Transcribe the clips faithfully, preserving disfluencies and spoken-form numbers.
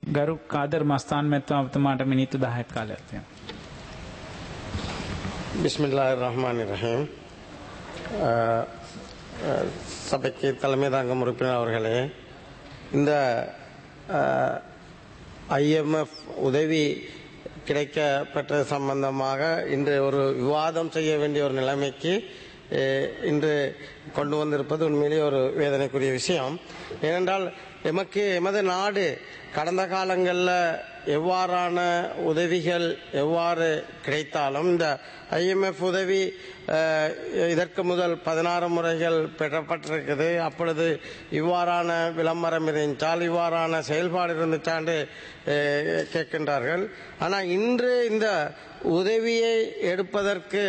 ගරු කාදර් මස්තාන් මැතිතුමා ඔබතුමාට මිනිත්තු දහයක් කාලයක් තියෙනවා. பிஸ்மில்லாஹிர் ரஹ்மானிர் ரஹீம். சபைக்கு தலைமை தாங்கும் உறுப்பினர் அவர்களே, இந்த ஐஎம்எஃப் உதவி கிடைக்கப்பெற்றது சம்பந்தமாக இன்று ஒரு விவாதம் செய்ய வேண்டிய ஒரு நிலைமைக்கு இன்று கொண்டு வந்திருப்பது உண்மையிலேயே ஒரு வேதனைக்குரிய விஷயம். ஏனென்றால் எமக்கு எமது நாடு கடந்த காலங்களில் எவ்வாறான உதவிகள் எவ்வாறு கிடைத்தாலும் இந்த ஐஎம்எஃப் உதவி இதற்கு முதல் பதினாறு முறைகள் பெறப்பட்டிருக்குது. அப்பொழுது இவ்வாறான விளம்பரம் இருந்துச்சால் இவ்வாறான செயல்பாடு இருந்துச்சாண்டு கேட்கின்றார்கள். ஆனால் இன்று இந்த உதவியை எடுப்பதற்கு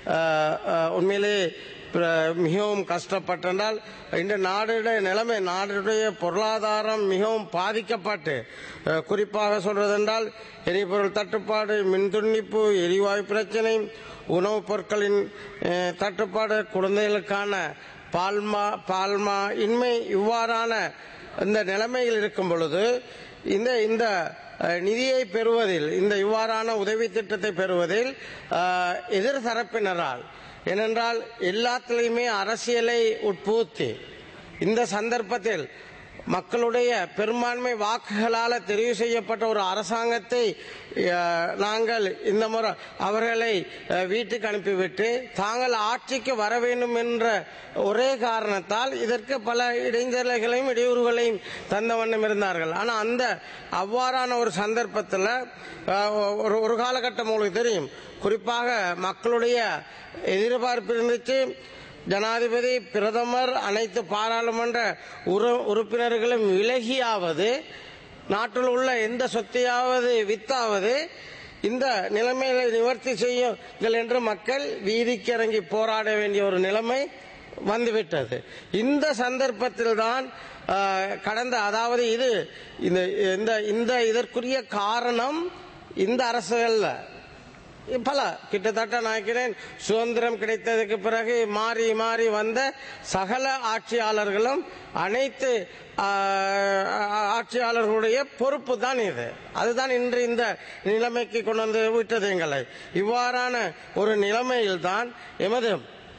உண்மையிலே மிகவும் கஷ்டப்பட்டால் இந்த நாடுடைய நிலைமை, நாடுடைய பொருளாதாரம் மிகவும் பாதிக்கப்பட்டு, குறிப்பாக சொல்வதென்றால் எரிபொருள் தட்டுப்பாடு, மின் துண்டிப்பு, எரிவாயு பிரச்சனை, உணவுப் பொருட்களின் தட்டுப்பாடு, குழந்தைகளுக்கான பால்மா பால்மா இன்மை, இவ்வாறான இந்த நிலைமையில் இருக்கும் பொழுது இந்த இந்த நிதியை பெறுவதில், இந்த இவ்வாறான உதவி திட்டத்தை பெறுவதில் எதிர் தரப்பினரால், ஏனென்றால் எல்லாத்திலையுமே அரசியலை உட்புகுத்தி இந்த சந்தர்ப்பத்தில் மக்களுடைய பெரும்பான்மை வாக்குகளால் தெரிவு செய்யப்பட்ட ஒரு அரசாங்கத்தை நாங்கள் இந்த முறை அவர்களை வீட்டுக்கு அனுப்பிவிட்டு தாங்கள் ஆட்சிக்கு வர வேண்டும் என்ற ஒரே காரணத்தால் இதற்கு பல இடைஞ்சல்களையும் இடையூறுகளையும் தந்த வண்ணம் இருந்தார்கள். ஆனால் அந்த அவ்வாறான ஒரு சந்தர்ப்பத்தில் ஒரு ஒரு காலகட்டம் உங்களுக்கு தெரியும், குறிப்பாக மக்களுடைய எதிர்பார்ப்பு இருந்துச்சு. ஜனாதிபதி, பிரதமர், அனைத்து பாராளுமன்ற உறுப்பினர்களும் விலகியாவது, நாட்டில் உள்ள எந்த சொத்தையாவது வித்தாவது இந்த நிலைமையை நிவர்த்தி செய்யுங்கள் என்று மக்கள் வீதிக்கு இறங்கி போராட வேண்டிய ஒரு நிலைமை வந்துவிட்டது. இந்த சந்தர்ப்பத்தில் தான் கடந்த, அதாவது இது இந்த இந்த இதற்குரிய காரணம் இந்த அரசுகள்ல பல, கிட்டத்தட்ட நினைக்கிறேன் சுதந்திரம் கிடைத்ததுக்கு பிறகு மாறி மாறி வந்த சகல ஆட்சியாளர்களும் அனைத்து ஆட்சியாளர்களுடைய பொறுப்பு தான் இது. அதுதான் இன்று இந்த நிலைமைக்கு கொண்டு வந்து விட்டது எங்களை. இவ்வாறான ஒரு நிலைமையில் தான் எமது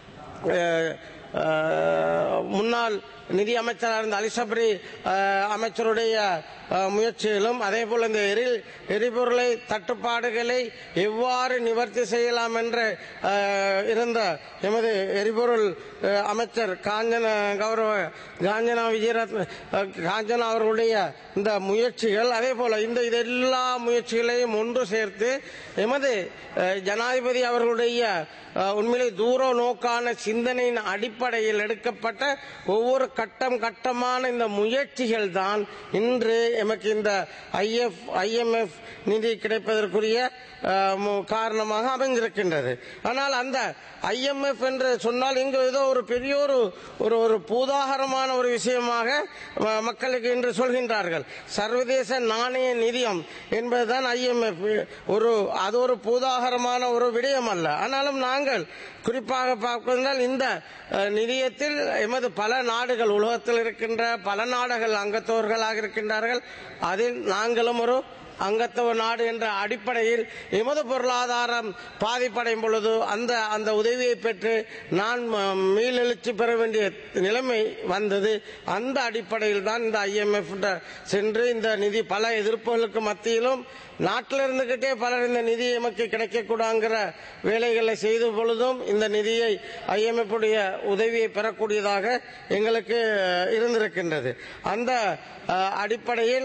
முன்னாள் நிதி அமைச்சராக இருந்த அலிசப்ரி அமைச்சருடைய முயற்சியிலும், அதே போல இந்த எரி எரிபொருளை தட்டுப்பாடுகளை எவ்வாறு நிவர்த்தி செய்யலாம் என்று இருந்த எமது எரிபொருள் அமைச்சர் காஞ்சனா கௌரவ காஞ்சனா விஜயரத்ன காஞ்சனா அவர்களுடைய இந்த முயற்சிகள், அதே போல இந்த எல்லா முயற்சிகளையும் ஒன்று சேர்த்து எமது ஜனாதிபதி அவர்களுடைய உண்மையிலே தூர நோக்கான சிந்தனையின் அடிப்படையில் எடுக்கப்பட்ட ஒவ்வொரு கட்டம் கட்டமான இந்த முயற்சிகள் தான் இன்று எமக்கு இந்த ஐஎஃப் ஐஎம்எஃப் நிதி கிடைப்பதற்குரிய காரணமாக அமைந்திருக்கின்றது. ஆனால் அந்த ஐஎம்எஃப் என்று சொன்னால் இங்கு ஏதோ ஒரு பெரிய ஒரு ஒரு பூதாகரமான ஒரு விஷயமாக மக்களுக்கு இன்று சொல்கின்றார்கள். சர்வதேச நாணய நிதியம் என்பதுதான் ஐஎம்எஃப். ஒரு அது ஒரு பூதாகரமான ஒரு விடயம் அல்ல. ஆனாலும் நாங்கள் குறிப்பாக பார்ப்பதால் இந்த நிதியத்தில் எமது பல நாடுகள், உலகத்தில் இருக்கின்ற பல நாடுகள் அங்கத்தவர்களாக இருக்கின்றார்கள். அதில் நாங்களும் ஒரு அங்கத்தவ நாடு என்ற அடிப்படையில் எமது பொருளாதாரம் பாதிப்படையும் பொழுது அந்த அந்த உதவியை பெற்று நான் மீளெழுச்சி பெற வேண்டிய நிலைமை வந்தது. அந்த அடிப்படையில் தான் இந்த ஐஎம்எஃப் சென்று இந்த நிதி, பல எதிர்ப்புகளுக்கு மத்தியிலும் நாட்டில் இருந்துகிட்டே பலர் இந்த நிதி எமக்கு கிடைக்கக்கூடாங்கிற வேலைகளை செய்த பொழுதும் இந்த நிதியை ஐஎம்எஃப் உடைய உதவியை பெறக்கூடியதாக எங்களுக்கு இருந்திருக்கின்றது. அந்த அடிப்படையில்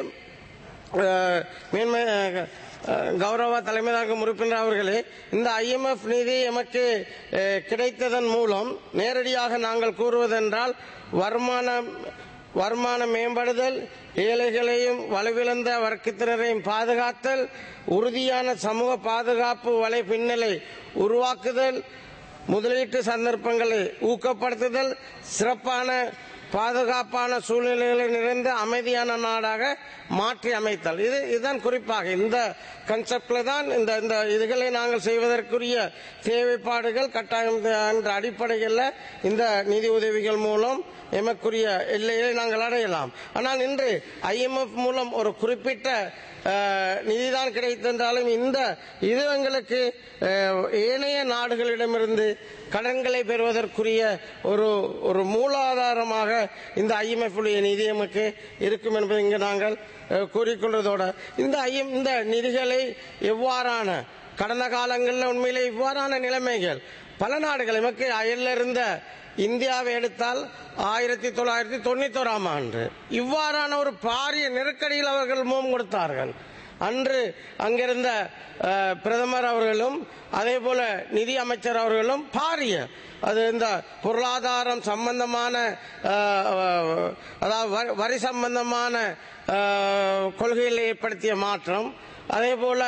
மேன்மை கௌரவ தலைமை தாங்கும் உறுப்பினர் அவர்களே, இந்த ஐஎம்எஃப் நிதி எமக்கு கிடைத்ததன் மூலம் நேரடியாக நாங்கள் கூறுவதென்றால் வருமான வருமான மேம்படுதல், ஏழைகளையும் வலுவிழந்த வர்க்கத்தினரையும் பாதுகாத்தல், உறுதியான சமூக பாதுகாப்பு வலை பின்னலை உருவாக்குதல், முதலீட்டு சந்தர்ப்பங்களை ஊக்கப்படுத்துதல், சிறப்பான பாதுகாப்பான சூழ்நிலைகளை நிறைந்த அமைதியான நாடாக மாற்றி அமைத்தல். இது இதுதான் குறிப்பாக இந்த கன்செப்ட்ல தான் இந்த இந்த இதுகளை நாங்கள் செய்வதற்குரிய தேவைப்பாடுகள் கட்டாயம் என்ற அடிப்படையில் இந்த நிதி உதவிகள் மூலம் எமக்குரிய எல்லையை நாங்கள் அடையலாம். ஆனால் இன்று ஐஎம்எஃப் மூலம் ஒரு குறிப்பிட்ட நிதிதான் கிடைத்தென்றாலும் இந்த இது எங்களுக்கு ஏனைய நாடுகளிடமிருந்து கடன்களை பெறுவதற்குரிய ஒரு ஒரு மூலாதாரமாக இந்த ஐஎம்எஃப் உடைய நிதி எமக்கு இருக்கும் என்பதை இங்கு நாங்கள் கூறிக்கொள்வதோடு இந்த ஐஎம் இந்த நிதிகளை எவ்வாறான கடந்த காலங்களில் உண்மையிலே இவ்வாறான நிலைமைகள் பல நாடுகள் எமக்கு அயலில் இருந்த இந்தியாவை எடுத்தால் ஆயிரத்தி தொள்ளாயிரத்தி தொண்ணூத்தி ஓராம் ஆண்டு இவ்வாறான ஒரு பாரிய நெருக்கடியில் அவர்கள் முகம் கொடுத்தார்கள். அன்று அங்கிருந்த பிரதமர் அவர்களும் அதே போல நிதி அமைச்சர் அவர்களும் பாரிய அது இந்த பொருளாதாரம் சம்பந்தமான அதாவது வரி சம்பந்தமான கொள்கையில் ஏற்படுத்திய மாற்றம், அதே போல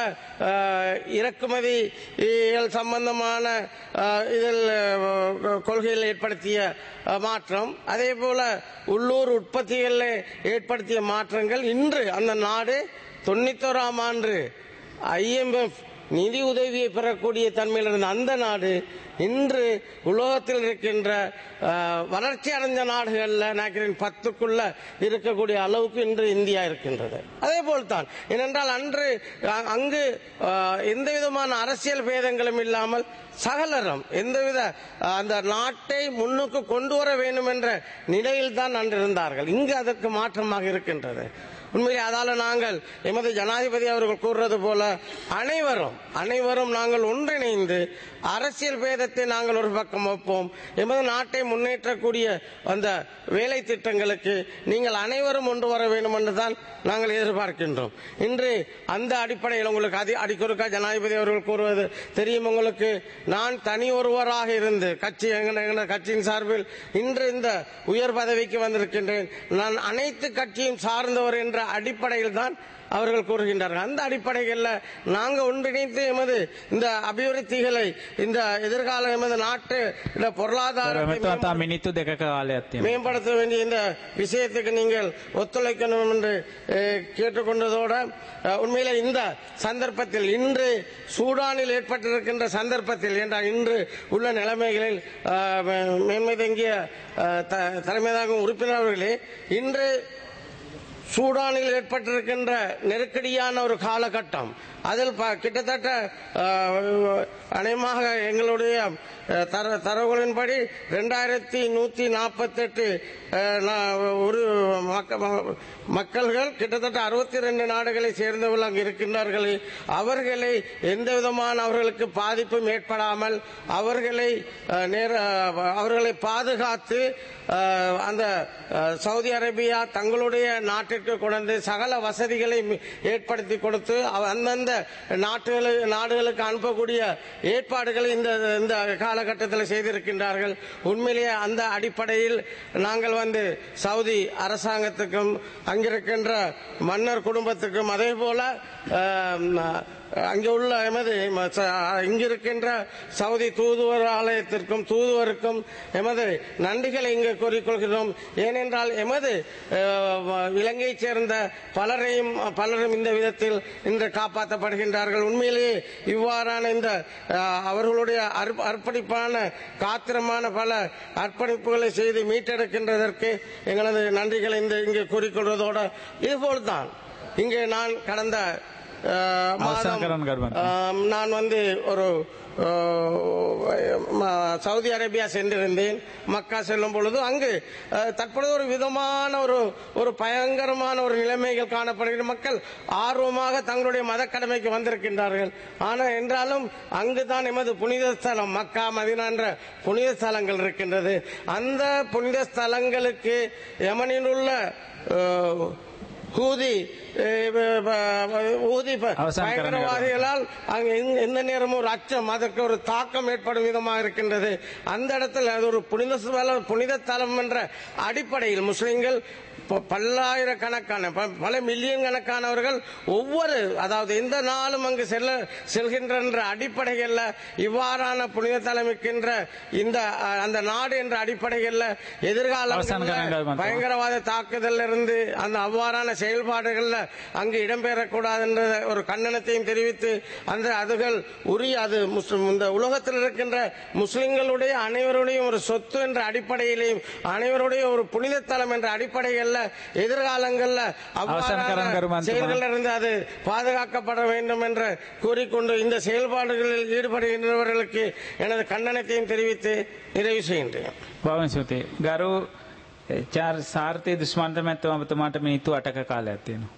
இறக்குமதிகள் சம்பந்தமான இதில் கொள்கையில் ஏற்படுத்திய மாற்றம், அதே போல உள்ளூர் உற்பத்திகளில் ஏற்படுத்திய மாற்றங்கள் இன்று அந்த நாடு தொண்ணூத்தோராம் ஆண்டு ஐஎம்எஃப் நிதி உதவியை பெறக்கூடிய தன்மையில் இருந்த அந்த நாடு இன்று உலகத்தில் இருக்கின்ற வளர்ச்சி அடைந்த நாடுகளில் நான் பத்துக்குள்ள இருக்கக்கூடிய அளவுக்கு இன்று இந்தியா இருக்கின்றது. அதே போல்தான் ஏனென்றால் அன்று அங்கு எந்த விதமான அரசியல் பேதங்களும் இல்லாமல் சகலரும் எந்தவித அந்த நாட்டை முன்னுக்கு கொண்டு வர வேண்டும் என்ற நிலையில் தான் அன்று இருந்தார்கள். இங்கு அதற்கு மாற்றமாக இருக்கின்றது. உண்மையிலே அதால நாங்கள் எமது ஜனாதிபதி அவர்கள் கூறுறது போல அனைவரும் அனைவரும் நாங்கள் ஒன்றிணைந்து அரசியல் பேதத்தை நாங்கள் ஒரு பக்கம் வைப்போம். எமது நாட்டை முன்னேற்றக்கூடிய அந்த வேலை திட்டங்களுக்கு நீங்கள் அனைவரும் ஒன்று வர வேண்டும் என்றுதான் நாங்கள் எதிர்பார்க்கின்றோம். இன்று அந்த அடிப்படையில் உங்களுக்கு அதி அடிக்கொருக்கா ஜனாதிபதி அவர்கள் கூறுவது தெரியும் உங்களுக்கு. நான் தனி ஒருவராக இருந்து கட்சி எங்கள் கட்சியின் சார்பில் இன்று இந்த உயர் பதவிக்கு வந்திருக்கின்றேன். நான் அனைத்து கட்சியும் சார்ந்தவர் என்ற அடிப்படையில் தான் அவர்கள் கூறுகின்றார்கள். அந்த அடிப்படையில் நாங்கள் ஒன்றிணைத்து எமது இந்த அபிவிருத்திகளை இந்த எதிர்கால எமது நாட்டு பொருளாதாரத்தை மேம்படுத்த வேண்டிய இந்த விஷயத்துக்கு நீங்கள் ஒத்துழைக்கணும் என்று கேட்டுக்கொண்டதோடு உண்மையில இந்த சந்தர்ப்பத்தில் இன்று சூடானில் ஏற்பட்டிருக்கின்ற சந்தர்ப்பத்தில் என்றால் இன்று உள்ள நிலைமைகளில் மேன்மை தங்கிய தலைமை தாங்கும் உறுப்பினர்களே இன்று சூடானில் ஏற்பட்டிருக்கின்ற நெருக்கடியான ஒரு காலகட்டம் அதில் கிட்டத்தட்ட அநேகமாக எங்களுடைய தரவுகளின்படி இரண்டாயிரத்தி நூத்தி நாற்பத்தி எட்டு ஒரு மக்கள்கள் கிட்டத்தட்ட அறுபத்தி ரெண்டு நாடுகளை சேர்ந்தவர்கள் அங்கு இருக்கின்றார்கள். அவர்களை எந்த விதமான அவர்களுக்கு பாதிப்பும் ஏற்படாமல் அவர்களை அவர்களை பாதுகாத்து அந்த சவுதி அரேபியா தங்களுடைய நாட்டிற்கு கொண்டு சகல வசதிகளை ஏற்படுத்தி கொடுத்து அந்தந்த நாடுகளுக்கு அனுப்பக்கூடிய ஏற்பாடுகளை இந்த இந்த காலகட்டத்தில் செய்திருக்கின்றார்கள். உண்மையிலேயே அந்த அடிப்படையில் நாங்கள் வந்து சவுதி அரசாங்கத்துக்கும் அங்கிருக்கின்ற மன்னர் குடும்பத்துக்கும் அதே போல அங்கே உள்ள எமது இங்கிருக்கின்ற சவுதி தூதுவர் ஆலயத்திற்கும் தூதுவருக்கும் எமது நன்றிகளை இங்கு கூறிக்கொள்கிறோம். ஏனென்றால் எமது இலங்கையை சேர்ந்த பலரையும் பலரும் இந்த விதத்தில் இன்று காப்பாற்றப்படுகின்றார்கள். உண்மையிலேயே இவ்வாறான இந்த அவர்களுடைய அர்ப்பணிப்பான காத்திரமான பல அர்ப்பணிப்புகளை செய்து மீட்டெடுக்கின்றதற்கு எங்களது நன்றிகளை இந்த இங்கு கூறிக்கொள்வதோடு இதுபோல்தான் இங்கே நான் கடந்த நான் வந்து ஒரு சவுதி அரேபியா சென்றிருந்தேன். மக்கா செல்லும் பொழுது அங்கு தற்பொழுது ஒரு விதமான ஒரு ஒரு பயங்கரமான ஒரு நிலைமைகள் காணப்படுகிற மக்கள் ஆர்வமாக தங்களுடைய மத கடமைக்கு வந்திருக்கின்றார்கள். ஆனால் என்றாலும் அங்குதான் எமது புனித ஸ்தலம் மக்கா மதீனா என்ற புனித ஸ்தலங்கள் இருக்கின்றது. அந்த புனித ஸ்தலங்களுக்கு யமனில் உள்ள ஊதி ஊதி பயங்கரவாதிகளால் அங்கு எந்த நேரமும் ஒரு அச்சம் அதற்கு ஒரு தாக்கம் ஏற்படும் விதமாக இருக்கின்றது. அந்த இடத்தில் அது ஒரு புனித புனித தலம் என்ற அடிப்படையில் முஸ்லிம்கள் ப- பல்லாயிரக்கணக்கான ப- பல மில்லியன் கணக்கானவர்கள் ஒவ்வொரு அதாவது எந்த நாளும் அங்கு செல்ல செல்கின்ற அடிப்படையில் இவ்வாறான புனித தலைமைக்கின்ற இந்த அஹ், அந்த நாடு என்ற அடிப்படையில் எதிர்கால அவசான காலங்கள் மட்டும். பயங்கரவாத தாக்குதல் இருந்து அந்த அவ்வாறான செயல்பாடுகள்ல அங்கு இடம்பெறக்கூடாது என்ற ஒரு கண்டனத்தையும் தெரிவித்து அந்த அதுகள் உரிய அது முஸ்லிம் இந்த உலகத்தில் இருக்கின்ற முஸ்லிம்களுடைய அனைவருடைய ஒரு சொத்து என்ற அடிப்படையிலையும் அனைவருடைய ஒரு புனித தலம் என்ற அடிப்படையில் எதிர்காலங்களில் அவசான காலம் கருமாந்திரமா. செயல்களில் இருந்து அது பாதுகாக்கப்பட வேண்டும் என்று கூறிக்கொண்டு இந்த செயல்பாடுகளில் ஈடுபடுகின்றவர்களுக்கு எனது கண்டனத்தையும் தெரிவித்து நிறைவு செய்கின்றேன். බොහොම ස්තුතියි. ගරු චාර් සාර්ථී දුෂ්මන්ත මැතිතුමා ඔබතුමාට මිනිත්තු අටක කාලයක් තියෙනවා.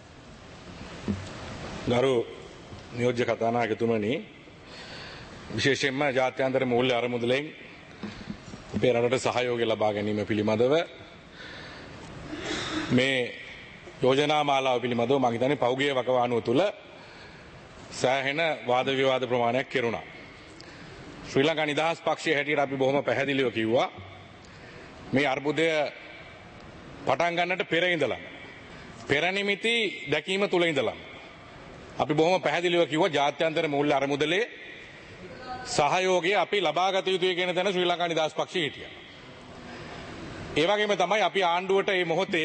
ගරු නියෝජ්‍ය කතානායකතුමනි, විශේෂයෙන්ම ජාත්‍යන්තර මූල්‍ය අරමුදලෙන් අපේ රටට සහයෝගය ලබා ගැනීම පිළිබඳව මේ යෝජනා මාලාව පිළිබඳව මම හිතන්නේ පෞද්ගලික වකවානුව තුළ සෑහෙන වාද විවාද ප්‍රමාණයක් කෙරුණා. ශ්‍රී ලංකා නිදහස් පක්ෂයේ හැටියට අපි බොහොම පැහැදිලිව කිව්වා මේ අර්බුදය පටන් ගන්නට පෙර ඉඳලම පෙර නිමිති දැකීම තුළ ඉඳලම අපි බොහොම පැහැදිලිව කිව්වා ජාත්‍යන්තර මූල්‍ය අරමුදලේ සහයෝගය අපි ලබාගත යුතුයි කියන තැන ශ්‍රී ලංකා නිදහස් පක්ෂය හිටියා. ඒ වගේම තමයි අපි ආණ්ඩුවට මේ මොහොතේ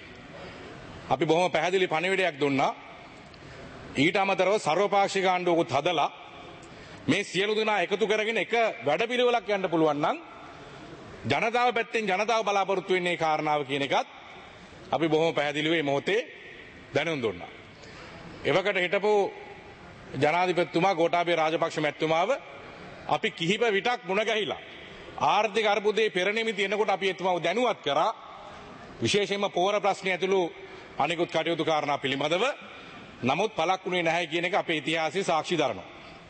අපි බොහොම පැහැදිලි පණිවිඩයක් දුන්නා. ඊට අමතරව සර්වපාක්ෂික ආණ්ඩුවකුත් හදලා මේ සියලු දෙනා එකතු කරගෙන එක වැඩපිළිවෙලක් යන්න පුළුවන් නම් ජනතාව පැත්තෙන් ජනතාව බලාපොරොත්තු වෙන්නේ කාරණාව කියන එකත් අපි බොහොම පැහැදිලිව මේ මොහොතේ දැනුම් දුන්නා. එවකට හිටපු ජනාධිපතිතුමා ගෝඨාභය රාජපක්ෂ මැතිතුමාව අපි කිහිප විටක් මුණ ගැහිලා ආර්ථික අර්බුදයේ පෙර නිමිති එනකොට අපි එතුමාව දැනුවත් කරා. විශේෂයෙන්ම පෝර ප්‍රශ්නය ඇතුළු අනිකුත් කටයුතු කාරණා පිළිබඳව. නමුත් පළක් වුණේ නැහැ කියන එක අපේ ඉතිහාසයේ සාක්ෂි දරනවා.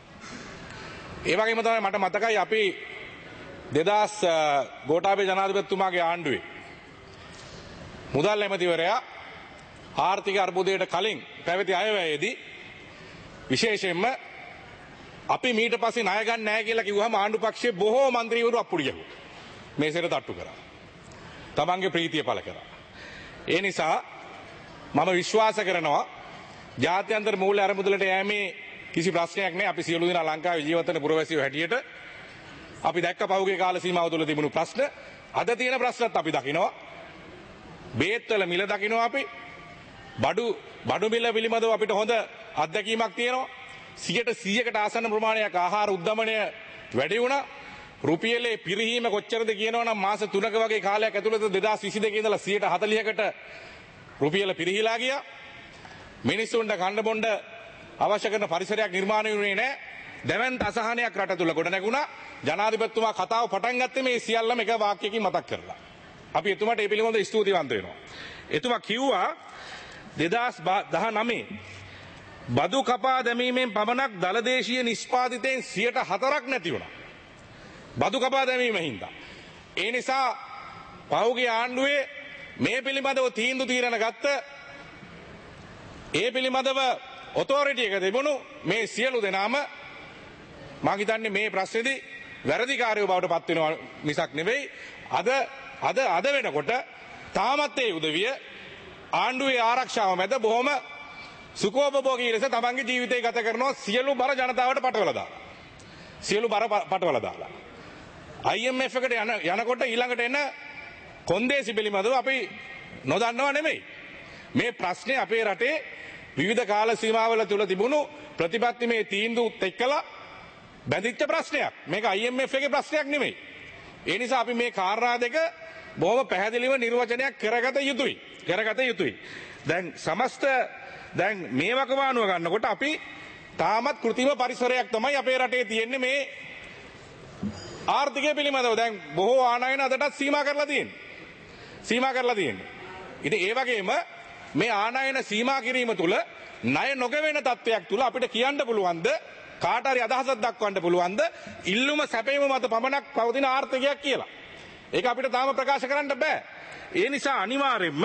ඒ වගේම තමයි මට මතකයි අපි දෙදහස් ගෝඨාභය ජනාධිපතිතුමාගේ ආණ්ඩුවේ මුදල් ඇමතිවරයා ආර්ථික අර්බුදයට කලින් පැවති අයවැයේදී විශේෂයෙන්ම අපි මීට පස්සේ ණය ගන්න නැහැ කියලා කිව්වහම ආණ්ඩු පක්ෂයේ බොහෝ മന്ത്രിවරු අප්පුඩි ගැහුවා. මේසෙට තට්ටු කරා. තමන්ගේ ප්‍රීතිය පළ කරා. ඒ නිසා මම විශ්වාස කරනවා ජාත්‍යන්තර මූල්‍ය අරමුදලට යෑමේ කිසි ප්‍රශ්නයක් නැහැ. අපි සියලු දෙනා ලංකාවේ ජීවත් වෙන පුරවැසියෝ හැටියට අපි දැක්ක පහුගිය කාල සීමාව තුළ තිබුණු ප්‍රශ්න අද තියෙන ප්‍රශ්නත් අපි දකිනවා. බේත් වල මිල දකිනවා අපි. බඩු බඩු මිල පිළිබඳව අපිට හොඳ අත්දැකීමක් තියෙනවා. සියයට සීයකට ආසන්න ප්‍රමාණයක් ආහාර උද්දමනය වැඩි වුණා. රුපියලේ පිරිහීම කොච්චරද කියනවනම් මාස තුනක වගේ කාලයක් ඇතුළත දෙදහස් විසි දෙකේ ඉඳලා සියයට හතළිහකට රුපියල පිරිහිලා ගියා. මිනිස්සුන්ට කන්න බොන්න අවශ්‍ය කරන පරිසරයක් නිර්මාණය වුණේ නැහැ. දැවැන්ත අසහනයක් රට තුල ගොඩ නැගුණා. ජනාධිපතිතුමා කතාව පටන් ගත්තේ මේ සියල්ලම එක වාක්‍යයකින් මතක් කරලා. අපි එතුමාට ඒ පිළිබඳව ස්තුතිවන්ත වෙනවා. එතුමා කිව්වා දෙදහස් දහනවය බදු කපා දැමීමෙන් පමණක් දලදේශීය නිෂ්පාදිතයෙන් සියයට හතරක් නැති වුණා. බදු කපා දැමීම හින්දා. ඒ නිසා පහුගිය ආණ්ඩුවේ මේ පිළිබඳව තීන්දුව తీරන ගත්ත ඒ පිළිබඳව ඔතොරිටි එක තිබුණු මේ සියලු දෙනාම මම හිතන්නේ මේ ප්‍රශ්නේදී වැරදිකාරයෝ බවට පත් වෙනවා මිසක් නෙවෙයි. අද අද අද වෙනකොට තාමත් ඒ උදවිය ආණ්ඩුවේ ආරක්ෂාව මැද බොහොම සුඛෝපභෝගී ලෙස තමන්ගේ ජීවිතය ගත කරනවා සියලු බර ජනතාවට පටවලා දාලා. සියලු බර පටවලා දාලා. I M F එකට යන යනකොට ඊළඟට එන කොන්දේසි පිළිබඳව අපි නොදන්නව නෙමෙයි. මේ ප්‍රශ්නේ අපේ රටේ විවිධ කාල සීමාවල තුල තිබුණු ප්‍රතිපත්තිමය තීන්දුවත් එක්කලා බැඳිච්ච ප්‍රශ්නයක්. මේක I M F එකේ ප්‍රශ්නයක් නෙමෙයි. ඒ නිසා අපි මේ කාරණා දෙක බොහොම පැහැදිලිව නිර්වචනයක් කරගත යුතුයි. කරගත යුතුයි. දැන් සමස්ත දැන් මේ වකවානුව ගන්නකොට අපි තාමත් කෘතිම පරිසරයක් තමයි අපේ රටේ තියෙන්නේ මේ ආර්ථිකය පිළිබඳව. දැන් බොහෝ ආනයන අදටත් සීමා කරලා තියෙන්නේ. සීමා කරලා තියෙන්නේ. ඉතින් ඒ වගේම මේ ආනයන සීමා කිරීම තුළ ණය නොගෙවෙන තත්ත්වයක් තුළ අපිට කියන්න පුළුවන්ද කාට හරි අදහසක් දක්වන්න පුළුවන්ද ඉල්ලුම සැපයීම මත පමණක් පවතින ආර්ථිකයක් කියලා. ඒක අපිට තාම ප්‍රකාශ කරන්න බෑ. ඒ නිසා අනිවාර්යයෙන්ම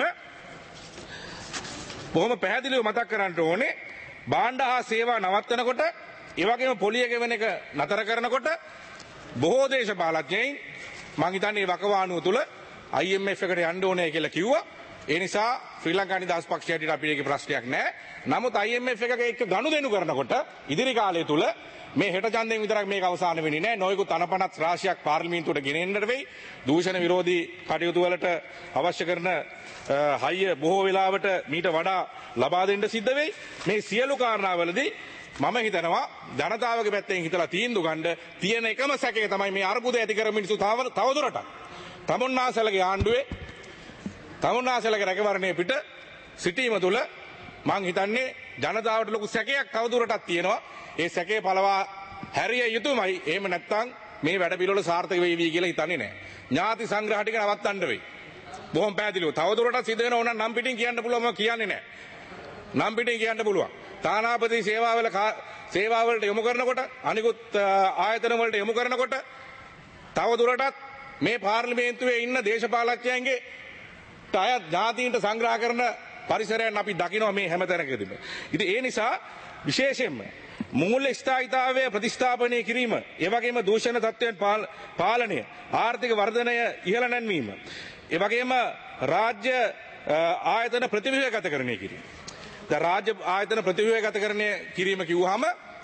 බොහොම පැහැදිලිව මතක් කරන්න ඕනේ භාණ්ඩ හා සේවා නවත්තනකොට ඒ වගේම පොලිය ගෙවන එක නතර කරනකොට බොහෝ දේශපාලඥයින් මං හිතන්නේ වකවානුව තුල I M F එකට යන්න ඕනේ කියලා කිව්වා. ඒ නිසා ශ්‍රී ලංකා නිදහස් පක්ෂය හැටියට අපිට ඒකේ ප්‍රශ්නයක් නැහැ. නමුත් I M F එකක එක්ක ගනුදෙනු කරනකොට ඉදිරි කාලය තුල මේ හෙට ඡන්දයෙන් විතරක් මේක අවසන් වෙන්නේ නැහැ. නොයෙකුත් අනපනත් රාශියක් පාර්ලිමේන්තුවට ගෙනෙන්නට වෙයි. දූෂණ විරෝධී කටයුතු වලට අවශ්‍ය කරන හයිය බොහෝ වෙලාවට මීට වඩා ලබා දෙන්න සිද්ධ වෙයි. මේ සියලු කාරණාවලදී මම හිතනවා ජනතාවගේ පැත්තෙන් හිතලා තීන්දුව ගන්න තියෙන එකම සැකය තමයි මේ අර්බුදය ඇති කර මිනිස්සු තවදුරටත් තමුන්නාසලගේ ආණ්ඩුවේ තමුන්නාසලගේ රැකවරණය පිට සිටීම තුළ මං හිතන්නේ ජනතාවට ලොකු සැකයක් තවදුරටත් තියෙනවා. ඒ සැකේ පළවා හැරිය යුතුමයි. එහෙම නැත්නම් මේ වැඩ පිළිවෙල සාර්ථක වෙයි කියලා හිතන්නේ නැහැ. ඥාති සංග්‍රහ ටික නවත්තන්න වෙයි. බොහොම පැහැදිලිව තවදුරටත් සිද්ධ වෙන ඕන නම් පිටින් කියන්න පුළුවන් මම කියන්නේ නැහැ. නම් පිටින් කියන්න පුළුවන්. තානාපති සේවාවල සේවාවලට යොමු කරනකොට අනිකුත් ආයතන වලට යොමු කරනකොට තවදුරටත් මේ පාර්ලිමේන්තුවේ ඉන්න දේශපාලකයන්ගේ අයත් ඥාතීන්ට සංග්‍රහ කරන පරිසරයන් අපි දකිනවා මේ හැමතැනකදීම. ඉතින් ඒ නිසා විශේෂයෙන්ම මූල්‍ය ස්ථායීතාවය ප්‍රතිස්ථාපනය කිරීම, ඒ වගේම දූෂණ තත්ත්වයන් පාලනය, ආර්ථික වර්ධනය ඉහළ නැන්වීම, ඒ වගේම රාජ්‍ය ආයතන ප්‍රතිව්‍යුහගතකරණය කිරීම. දැන් රාජ්‍ය ආයතන ප්‍රතිව්‍යුහගතකරණය කිරීම කිව්වහම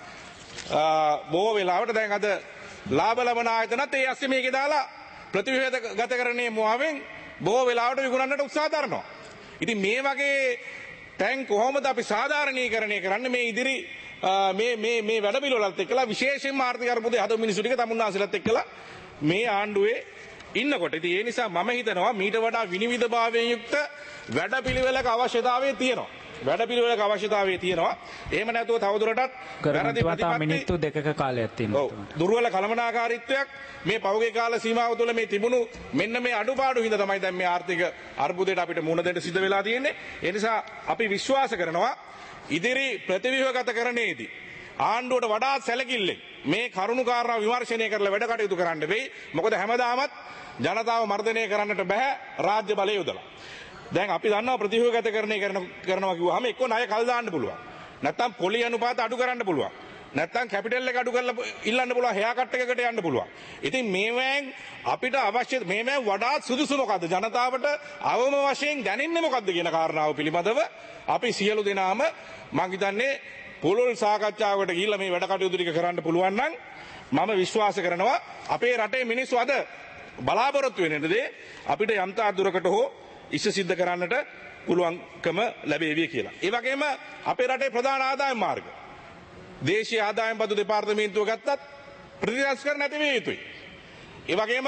බොහෝ වෙලාවට දැන් අද ලාභ ලබන ආයතනත් ඒ ඇස්සේ මේකේ දාලා ප්‍රතිව්‍යුහගතකරණයේ මුවාවෙන් බොහෝ වෙලාවට විකුණන්නට උත්සාහ කරනවා. ඉතින් මේ වගේ තැන් කොහොමද අපි සාධාරණීකරණය කරන්නේ මේ ඉදිරි මේ මේ මේ වැඩ පිළිවෙලත් එක්කලා විශේෂයෙන්ම ආර්ථික අර්බුදය හදපු මිනිස්සු ටික තමුන්නාසලත් එක්කලා මේ ආණ්ඩුවේ ඉන්නකොට. ඉතින් ඒ නිසා මම හිතනවා මීට වඩා විනිවිදභාවයෙන් යුක්ත වැඩ පිළිවෙලක අවශ්‍යතාවය තියෙනවා. වැඩ පිළිවෙලක අවශ්‍යතාවය තියෙනවා. එහෙම නැතුව තවදුරටත් වැරදි ප්‍රතිපත්ති මිනිත්තු දෙකක කාලයක් තියෙනවා. දුර්වල කළමනාකාරීත්වයක් මේ පෞගේ කාල සීමාව තුළ මේ තිබුණු මෙන්න මේ අඩුපාඩු හින්දා තමයි දැන් මේ ආර්ථික අර්බුදයට අපිට මුහුණ දෙන්න සිද්ධ වෙලා තියෙන්නේ. ඒ නිසා අපි විශ්වාස කරනවා ඉදිරි ප්‍රතිව්‍යුහගතකරණයේදී ආණ්ඩුවට වඩාත් සැලකිල්ලෙන් මේ කරුණු කාරණා විමර්ශනය කරලා වැඩ කටයුතු කරන්න වෙයි. මොකද හැමදාමත් ජනතාව මර්ධනය කරන්නට බෑ රාජ්‍ය බලය යොදලා. දැන් අපි දන්නවා ප්‍රතිව්‍යුහගතකරණය කරන කරනවා කිව්වහම එක්ක ණය කල් දාන්න පුළුවන්. නැත්තම් පොලි අනුපාත අඩු කරන්න පුළුවන්. නැත්තම් කැපිටල් එක අඩු කරලා ඉල්ලන්න පුළුවන් හෙයා කට් එකකට යන්න පුළුවන්. ඉතින් මේවෙන් අපිට අවශ්‍ය මේවෙන් වඩාත් සුදුසු මොකද්ද? ජනතාවට අවම වශයෙන් දැනෙන්නේ මොකද්ද කියන කාරණාව පිළිබඳව අපි සියලු දෙනාම මම හිතන්නේ පොළොල් සාකච්ඡාවකට ගිහිල්ලා මේ වැඩ කටයුතු ටික කරන්න පුළුවන් නම් මම විශ්වාස කරනවා අපේ රටේ මිනිස්සු අද බලාපොරොත්තු වෙන දේ අපිට යම්තා දුරකට හෝ ඉෂ්ට සිද්ධ කරන්නට පුළුවන්කම ලැබේවි කියලා. ඒ වගේම අපේ රටේ ප්‍රධාන ආදායම් මාර්ග දේශීය ආදායම් බදු දෙපාර්තමේන්තුව ගත්තත් ප්‍රතිසංස්කරණ නැති විය යුතුයි. ඒ වගේම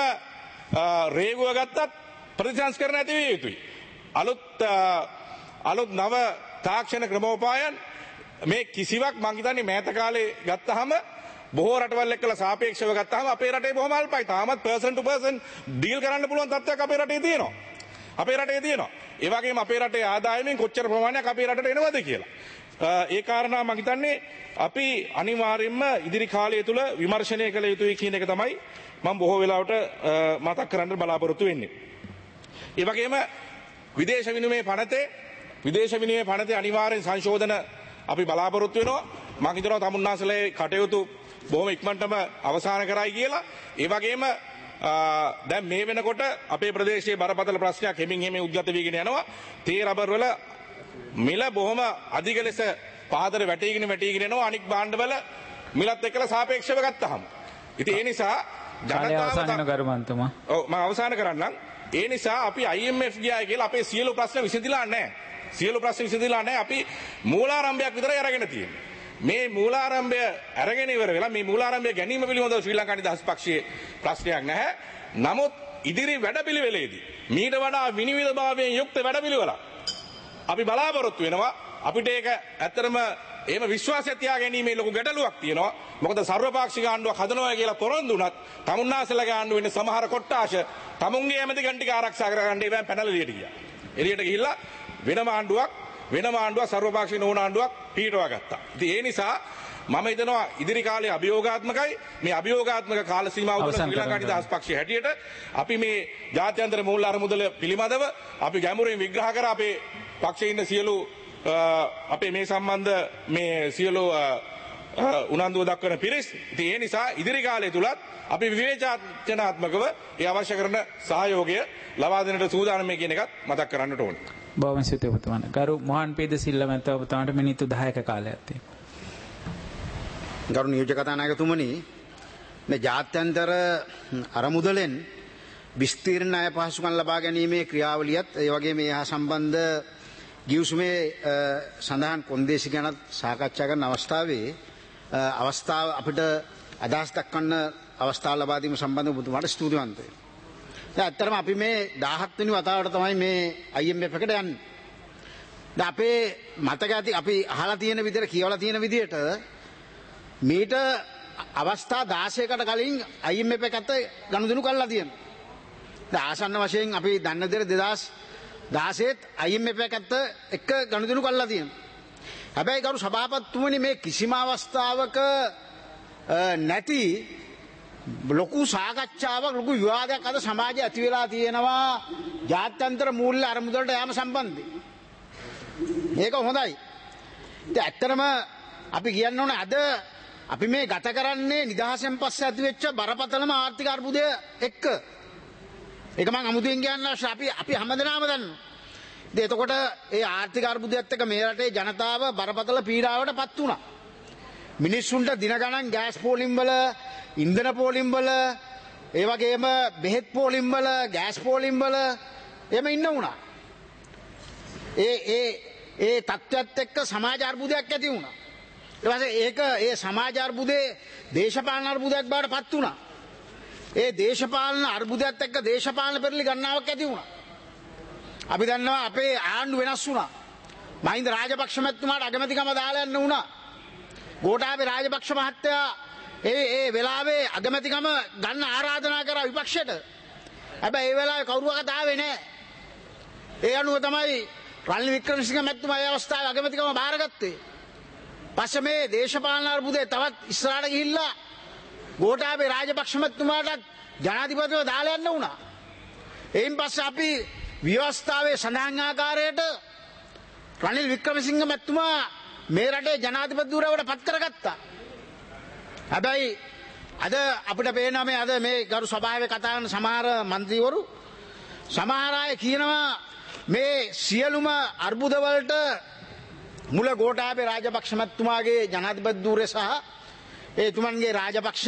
රේගුව ගත්තත් ප්‍රතිසංස්කරණ නැති විය යුතුයි. අලුත් අලුත් නව තාක්ෂණ ක්‍රමෝපායන් මේ කිසිවක් මං හිතන්නේ මෑත කාලේ ගත්තාම බොහෝ රටවල් එක්කලා සාපේක්ෂව ගත්තාම අපේ රටේ බොහොම අල්පයි. තාමත් පර්සන් ටු පර්සන් ඩීල් කරන්න පුළුවන් තත්ත්වයක් අපේ රටේ තියෙනවා. අපේ රටේ තියෙනවා. ඒ වගේම අපේ රටේ ආදායමෙන් කොච්චර ප්‍රමාණයක් අපේ රටට එනවද කියලා. ඒ කාරණා මම හිතන්නේ අපි අනිවාර්යයෙන්ම ඉදිරි කාලය තුල විමර්ශනය කළ යුතුයි කියන එක තමයි මම බොහෝ වෙලාවට මතක් කරන්න බලාපොරොත්තු වෙන්නේ. ඒ වගේම විදේශ විනිමය පනතේ විදේශ විනිමය පනතේ අනිවාර්යෙන් සංශෝධන අපි බලාපොරොත්තු වෙනවා. මම හිතනවා තමුන්නාසලේ කටයුතු බොහොම ඉක්මනටම අවසන් කරයි කියලා. ඒ වගේම දැන් මේ වෙනකොට අපේ ප්‍රදේශයේ බරපතල ප්‍රශ්නයක් හැමින් හැමින් උද්ගත වීගෙන යනවා. තේ රබර් වල මිල බොහොම අධික ලෙස පහතට වැටීගෙන වැටීගෙන යනවා අනික් භාණ්ඩවල මිලත් එක්කලා සාපේක්ෂව ගත්තාම. ඉතින් ඒ නිසා ජනතාව ගරුමන්තුමා ඔව් මම අවසන් කරන්නම්. ඒ නිසා අපි I M F ගියායි කියලා අපේ සියලු ප්‍රශ්න විසඳිලා නැහැ. සියලු ප්‍රශ්න විසඳිලා නැහැ. අපි මූලාරම්භයක් විතරයි අරගෙන තියෙන්නේ. මේ මූලාරම්භය අරගෙන ඉවර වෙලා මේ මූලාරම්භය ගැනීම පිළිබඳව ශ්‍රී ලංකා නිදහස් පක්ෂයේ ප්‍රශ්නයක් නැහැ. නමුත් ඉදිරි වැඩපිළිවෙලේදී මීට වඩා විනිවිදභාවයෙන් යුක්ත වැඩපිළිවෙලක් අපි බලාපොරොත්තු වෙනවා. අපිට ඒක ඇත්තටම එහෙම විශ්වාසයක් තියා ගැනීමේ ලොකු ගැටලුවක් තියෙනවා. මොකද සර්වපාක්ෂික ආණ්ඩුවක් හදනවා කියලා පොරොන්දු වුණත් තමුන්නාසලගේ ආණ්ඩුව වෙන සමහර කොට්ටාශ තමුන්ගේ ඇමති ගන් ටික ආරක්ෂා කරගන්න ඒවෙන් පැනලා එළියට ගියා. එළියට ගිහිල්ලා වෙනම ආණ්ඩුවක් වෙනම ආණ්ඩුවක් සර්වපාක්ෂික නොවන ආණ්ඩුවක් පිටවා ගත්තා. ඉතින් ඒ නිසා මම හිතනවා ඉදිරි කාලේ අභියෝගාත්මකයි. මේ අභියෝගාත්මක කාල සීමාව තුළ ශ්‍රී ලංකා නිදහස් පක්ෂයේ හැටියට අපි මේ ජාත්‍යන්තර මූල්‍ය අරමුදල පිළිබඳව අපි ගැඹුරින් විග්‍රහ කර අපේ පක්ෂයේ ඉන්න සියලු අපේ මේ සම්බන්ධ මේ සියලු උනන්දුව දක්වන පිරිස්. ඉතින් ඒ නිසා ඉදිරි කාලය තුලත් අපි විවේචනාත්මකව ඒ අවශ්‍ය කරන සහයෝගය ලබා දෙන්නට සූදානම් මේ කියන එකත් මතක් කරන්නට ඕනේ. බොහොම ස්තුතියි ඔබතුමාට. ගරු මොහන් පීද සිල්ල මැතිතුමා ඔබතුමාට මිනිත්තු දහයක කාලයක් තියෙනවා. ගරු නියෝජක කතානායකතුමනි, මේ ජාත්‍යන්තර අරමුදලෙන් විස්තීර්ණ ණය පහසුකම් ලබා ගැනීමේ ක්‍රියාවලියත් ඒ වගේම ඒ හා සම්බන්ධ ගිවිසුමේ සඳහන් කොන්දේසි ගැන සාකච්ඡා කරන අවස්ථාවේ අවස්ථාව අපිට අදහස් දක්වන්න අවස්ථාව ලබා දීම සම්බන්ධව ඔබතුමාට ස්තුතිවන්ත වෙනවා. දැන් ඇත්තටම අපි මේ දහහත් වෙනි වතාවට තමයි මේ I M F එකට යන්නේ. දැන් අපේ මතක ඇති අපි අහලා තියෙන විදිහට කියවලා තියෙන විදිහට මීට අවස්ථා දාසයකට කලින් I M F එකට ගනුදෙනු කරලා තියෙනවා. දැන් ආසන්න වශයෙන් අපි දන්න විදිහට දෙදාස් දාසයේත් I M F එකට එක ගනුදෙනු කරලා තියෙනවා. හැබැයි ගරු සභාපතිතුමනි, මේ කිසිම අවස්ථාවක නැති ලොකු සාකච්ඡාවක් ලොකු විවාදයක් අද සමාජයේ ඇති වෙලා තියෙනවා ජාත්‍යන්තර මූල්‍ය අරමුදලට යාම සම්බන්ධයෙන්. මේක හොඳයි. ඉතින් ඇත්තටම අපි කියන්න ඕනේ අද අපි මේ ගත කරන්නේ නිදහසෙන් පස්සේ ඇති වෙච්ච බරපතලම ආර්ථික අර්බුදය එක්ක. ඒක මම අමුතුවෙන් කියන්න අවශ්‍ය. අපි අපි හැමදෙනාම දන්නවා. ඉතින් එතකොට ඒ ආර්ථික අර්බුදයත් එක්ක මේ රටේ ජනතාව බරපතල පීඩාවට පත් වුණා. මිනිස්සුන්ට දින ගණන් ගෑස් පෝලිම් වල, ඉන්ධන පෝලිම් වල, ඒ වගේම බෙහෙත් පෝලිම් වල, ගෑස් පෝලිම් වල එමෙ ඉන්න වුණා. ඒ ඒ ඒ තත්ත්වයට එක්ක සමාජ අර්බුදයක් ඇති වුණා. ඊට පස්සේ ඒක ඒ සමාජ අර්බුදේ දේශපාලන අර්බුදයක් බවට පත් වුණා. ඒ දේශපාලන අර්බුදයත් එක්ක දේශපාලන පෙරලි ගණනාවක් ඇති වුණා. අපි දන්නවා අපේ ආණ්ඩු වෙනස් වුණා. මහින්ද රාජපක්ෂ මැතිතුමාට අගමැතිකම දාලා යන්න වුණා. ගෝඨාභය රාජපක්ෂ මහත්තයා ඒ ඒ වෙලාවේ අගමැතිකම ගන්න ආරාධනා කරා විපක්ෂයට. හැබැයි ඒ වෙලාවේ කවුරුවක්වත් ආවේ නැහැ. ඒ අනුව තමයි රනිල් වික්‍රමසිංහ මැතිතුමා ඒ අවස්ථාවේ අගමැතිකම බාරගත්තේ. පස්සේ මේ දේශපාලන අර්බුදේ තවත් ඉස්සරහට ගිහිල්ලා ගෝඨාභය රාජපක්ෂ මැතිතුමාට ජනාධිපතිව දාලා යන්න වුණා. එයින් පස්සේ අපි ව්‍යවස්ථාවේ සඳහන් ආකාරයට රනිල් වික්‍රමසිංහ මැතිතුමා මේ රටේ ජනාධිපති ධුරවට පත් කරගත්තා. හැබැයි අද අපිට පේනවා මේ අද මේ ගරු සභාවේ කතා කරන සමහර മന്ത്രിවරු සමහර අය කියනවා මේ සියලුම අර්බුද වලට මුල ගෝඨාභය රාජපක්ෂ මැතිතුමාගේ ජනාධිපති ධුරය සහ ඒ තුමන්ගේ රාජපක්ෂ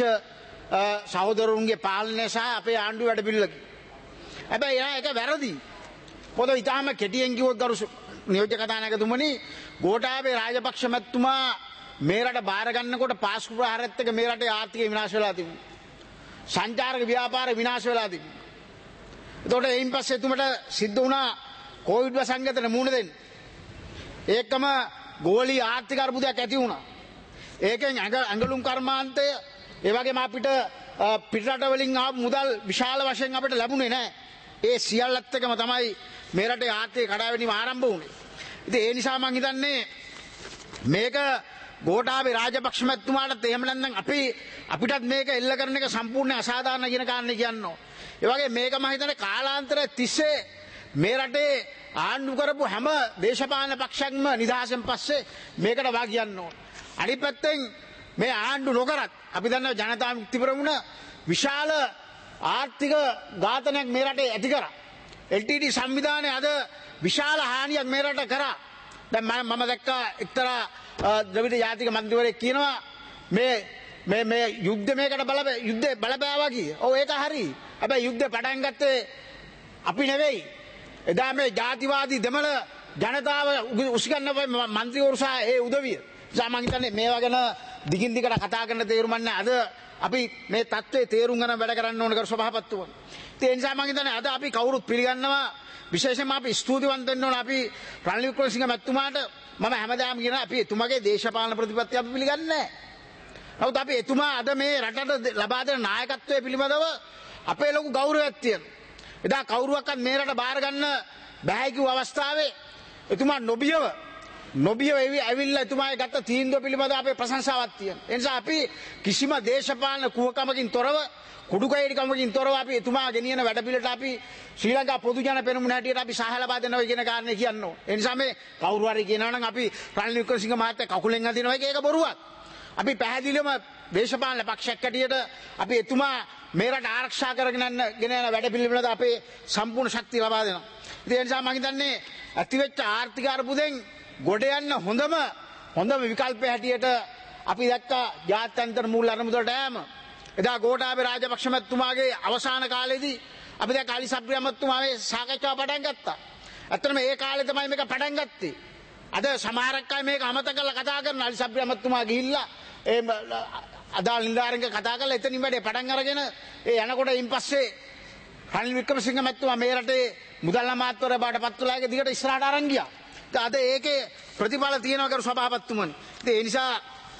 සහෝදරුන්ගේ පාලනය සහ අපේ ආණ්ඩුවේ වැඩ පිළිවෙල. හැබැයි ඒක වැරදි. පොත ඊටාම කෙටියෙන් කිව්වොත් ගරු නියෝජ්‍ය කතානායකතුමනි, ගෝඨාභය රාජපක්ෂ මැතිතුමා මේ රට බාර ගන්නකොට පාස්කු ප්‍රහාරයත් එක්ක මේ රටේ ආර්ථිකය විනාශ වෙලා තිබුණා. සංචාරක ව්‍යාපාර විනාශ වෙලා තිබුණා. එතකොට එයින් පස්සේ එතුමට සිද්ධ වුණා කොවිඩ් වසංගතයට මුහුණ දෙන්න. ඒකම ගෝලීය ආර්ථික අර්බුදයක් ඇති වුණා. ඒකෙන් ඇඟලුම් කර්මාන්තය ඒ වගේම අපිට පිටරට වලින් ආපු මුදල් විශාල වශයෙන් අපිට ලැබුණේ නැහැ. ඒ සියල්ලත් එක්කම තමයි මේ රටේ ආර්ථික කඩාවැනීම ආරම්භ වුණේ. ඉතින් ඒ නිසා මම හිතන්නේ මේක ගෝඨාභය රාජපක්ෂ මැතිතුමාටත් එහෙම නැත්නම් අපි අපිටත් මේක එල්ල කරන එක සම්පූර්ණ අසාධාරණ කියන කාරණේ කියනවා. ඒ වගේ මේක මම හිතන්නේ කාලාන්තරය තිස්සේ මේ රටේ ආණ්ඩු කරපු හැම දේශපාලන පක්ෂයක්ම නිදහසෙන් පස්සේ මේකට වා කියන්න ඕන. අනිත් පැත්තෙන් මේ ආණ්ඩු නොකරත් අපි දන්නවා ජනතා විමුක්ති පෙරමුණ විශාල ආර්ථික ඝාතනයක් මේ රටේ ඇති කරා. L T D සංවිධානය අද විශාල හානියක් මේ රට කරා. දැන් මම මම දැක්කා එක්තරා ද්‍රවිඩ ජාතික මන්ත්‍රීවරයෙක් කියනවා මේ මේ මේ යුද්ධ මේකට බල යුද්ධේ බලපෑවා කිය. ඔව් ඒක හරි. හැබැයි යුද්ධේ පටන් ගත්තේ අපි නෙවෙයි. එදා මේ ජාතිවාදී දෙමළ ජනතාව උස්ගන්න මන්ත්‍රීවරු සහ ඒ උදවිය. මම හිතන්නේ මේවා ගැන දිගින් දිගට කතා කරන්න තේරුම් ගන්න අද අපි මේ தત્ත්වයේ තේරුම් ගන්න වැඩ කරන්න ඕන කර සභාපතිතුමනි. ඒ නිසා මම හිතන්නේ අද අපි කවුරුත් පිළිගන්නවා, විශේෂයෙන්ම අපි ස්තුතිවන්ත වෙන්න ඕන අපි රනිල් වික්‍රමසිංහ මැතිතුමාට. මම හැමදාම කියනවා අපි එතුමාගේ දේශපාලන ප්‍රතිපත්ති අපි පිළිගන්නේ නැහැ. නමුත් අපි එතුමා අද මේ රටට ලබා දෙන නායකත්වයේ පිළිබඳව අපේ ලොකු ගෞරවයක් තියෙනවා. එදා කවුරුවක්වත් මේ රට බාර ගන්න බෑ කිව්ව අවස්ථාවේ එතුමා නොබියව නොබියව ඇවිල්ලා එතුමාගේ ගත්ත තීන්දුව පිළිබඳව අපේ ප්‍රශංසාවක් තියෙනවා. ඒ නිසා අපි කිසිම දේශපාලන කුහකමකින් තොරව කුඩුකයිඩිකමකින් තොරව අපි එතුමා ගෙනියන වැඩපිළිවෙලට අපි ශ්‍රී ලංකා පොදු ජන පෙරමුණ හැටියට අපි සහාය ලබා දෙනවා කියන කාරණේ කියන්න ඕන. ඒ නිසා මේ කවුරු හරි කියනවා නම් අපි රනිල් වික්‍රමසිංහ මහත්තයා කකුලෙන් අදිනවා ඒක බොරුවක්. අපි පැහැදිලිවම දේශපාලන පක්ෂයක් හැටියට අපි එතුමා මේ රට ආරක්ෂා කරගෙන යන ගෙන යන වැඩ පිළිවෙලද අපේ සම්පූර්ණ ශක්තිය ලබා දෙනවා. ඒ නිසා මම හිතන්නේ ඇතිවෙච්ච ආර්ථික අර්බුදෙන් ගොඩ යන්න හොඳම හොඳම විකල්පය හැටියට අපි දැක්කා ජාත්‍යන්තර මූල්‍ය අරමුදලට යෑම. එදා ගෝඨාභය රාජපක්ෂ මැතිතුමාගේ අවසාන කාලේදී අපි දැක්ක අලි සබ්රියා මැතිතුමා මේ සාකච්ඡාව පටන් ගත්තා. ඇත්තටම ඒ කාලේ තමයි මේක පටන් ගත්තේ. අද සමහරක් අය මේක අමතක කරලා කතා කරන අලි සබ්රියා මැතිතුමා ගිහිල්ලා ඒ අදාළ නිලධාරීන්ග කතා කරලා එතනින් වැඩේ පටන් අරගෙන ඒ යනකොට ඉන් පස්සේ රනිල් වික්‍රමසිංහ මැතිතුමා මේ රටේ මුදල් අමාත්‍යවරයා බවට පත් වෙලා ඒක දිගට ඉස්සරහට අරන් ගියා. අද ඒකේ ප්‍රතිඵල තියෙනවා කරු සභාපතිතුමනි. ඉතින් ඒ නිසා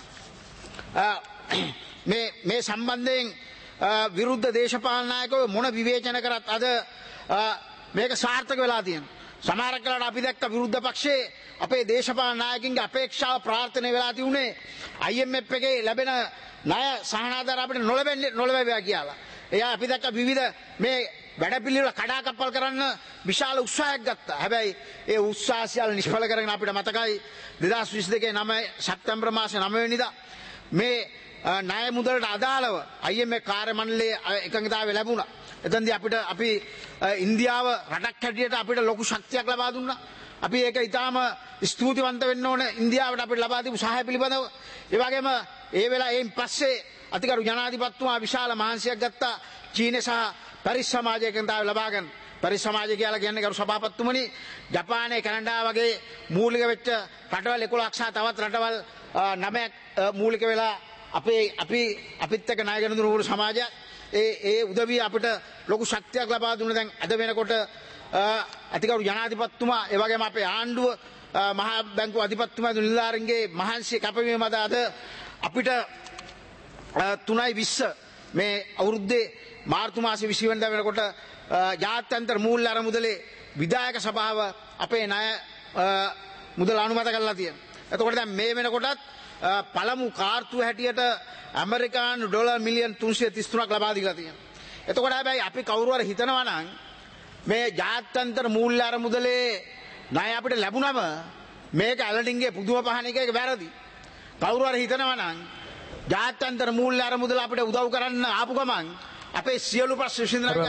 මේ මේ සම්බන්ධයෙන් විරුද්ධ දේශපාලන නායකයෝ මොන විවේචන කරත් අද මේක සාර්ථක වෙලා තියෙනවා. සමහරක් වෙලාවට අපි දැක්ක විරුද්ධ පක්ෂයේ අපේ දේශපාලන නායකින්ගේ අපේක්ෂාව ප්‍රාර්ථනා වෙලා තියුනේ I M F එකේ ලැබෙන ණය සහනාධාර අපිට නොලැබෙන්නේ නොලැබෙවා කියලා. එයා අපි දැක්ක විවිධ මේ වැඩපිළිවෙල කඩාකප්පල් කරන්න විශාල උත්සාහයක් ගත්තා. හැබැයි ඒ උත්සාහය නිෂ්ඵල කරගෙන අපිට මතකයි දෙදාස් විසි දෙකේ නවය සැප්තැම්බර් මාසේ නවය වෙනිදා මේ ණය මුදලට අදාළව I M F කාර්ය මණ්ඩලයේ එකඟතාවය ලැබුණා. එතෙන්දී අපිට අපි ඉන්දියාව රටක් හැටියට අපිට ලොකු ශක්තියක් ලබා දුන්නා. අපි ඒක ඊටාම ස්තුතිවන්ත වෙන්න ඕන ඉන්දියාවට අපිට ලබා දීපු සහාය පිළිබඳව. ඒ වගේම ඒ වෙලාවෙන් පස්සේ අතිගරු ජනාධිපතිතුමා විශාල මහන්සියක් ගත්තා චීනය සහ පැරිස් සමාජයේ එකඟතාවය ලබා ගන්න. පැරිස් සමාජය කියලා කියන්නේ කරු සභාපතිතුමනි ජපානයේ කැනඩා වගේ මූලික වෙච්ච රටවල් එකොළහක් සහ තවත් රටවල් නවයක් මූලික වෙලා අපේ අපි අපිත් එක්ක ණය ගන්න දුරු සමාජයක් ඒ ඒ උදවිය අපිට ලොකු ශක්තියක් ලබා දුන්න. දැන් අද වෙනකොට අතිගරු ජනාධිපතිතුමා ඒ වගේම අපේ ආණ්ඩුව මහා බැංකුව අධිපතිතුමා නිලධාරීන්ගේ මහන්සිය කැපවීම මත අද අපිට තුනයි විස්ස මේ අවුරුද්දේ මාර්තු මාසේ විසි වෙනිදා වෙනකොට ජාත්‍යන්තර මූල්‍ය අරමුදලේ විධායක සභාව අපේ ණය මුදල් අනුමත කරලා තියෙනවා. එතකොට දැන් මේ වෙනකොටත් පළමු කාර්තුව හැටියට ඇමරිකානු ඩොලර් මිලියන් තුන්සිය තිස් තුනක් ලබා දීලා තියෙනවා. එතකොට හැබැයි අපි කවුරු හරි හිතනවා නම් මේ ජාත්‍යන්තර මූල්‍ය අරමුදලේ ණය අපිට ලැබුණම මේක ඇලටින්ගේ පුදුම පහන එක වැරදි. කවුරු හරි හිතනවා නම් ජාත්‍යන්තර මූල්‍ය අරමුදල අපිට උදව් කරන්න ආපු ගමන් අපේ සියලු ප්‍රශ්න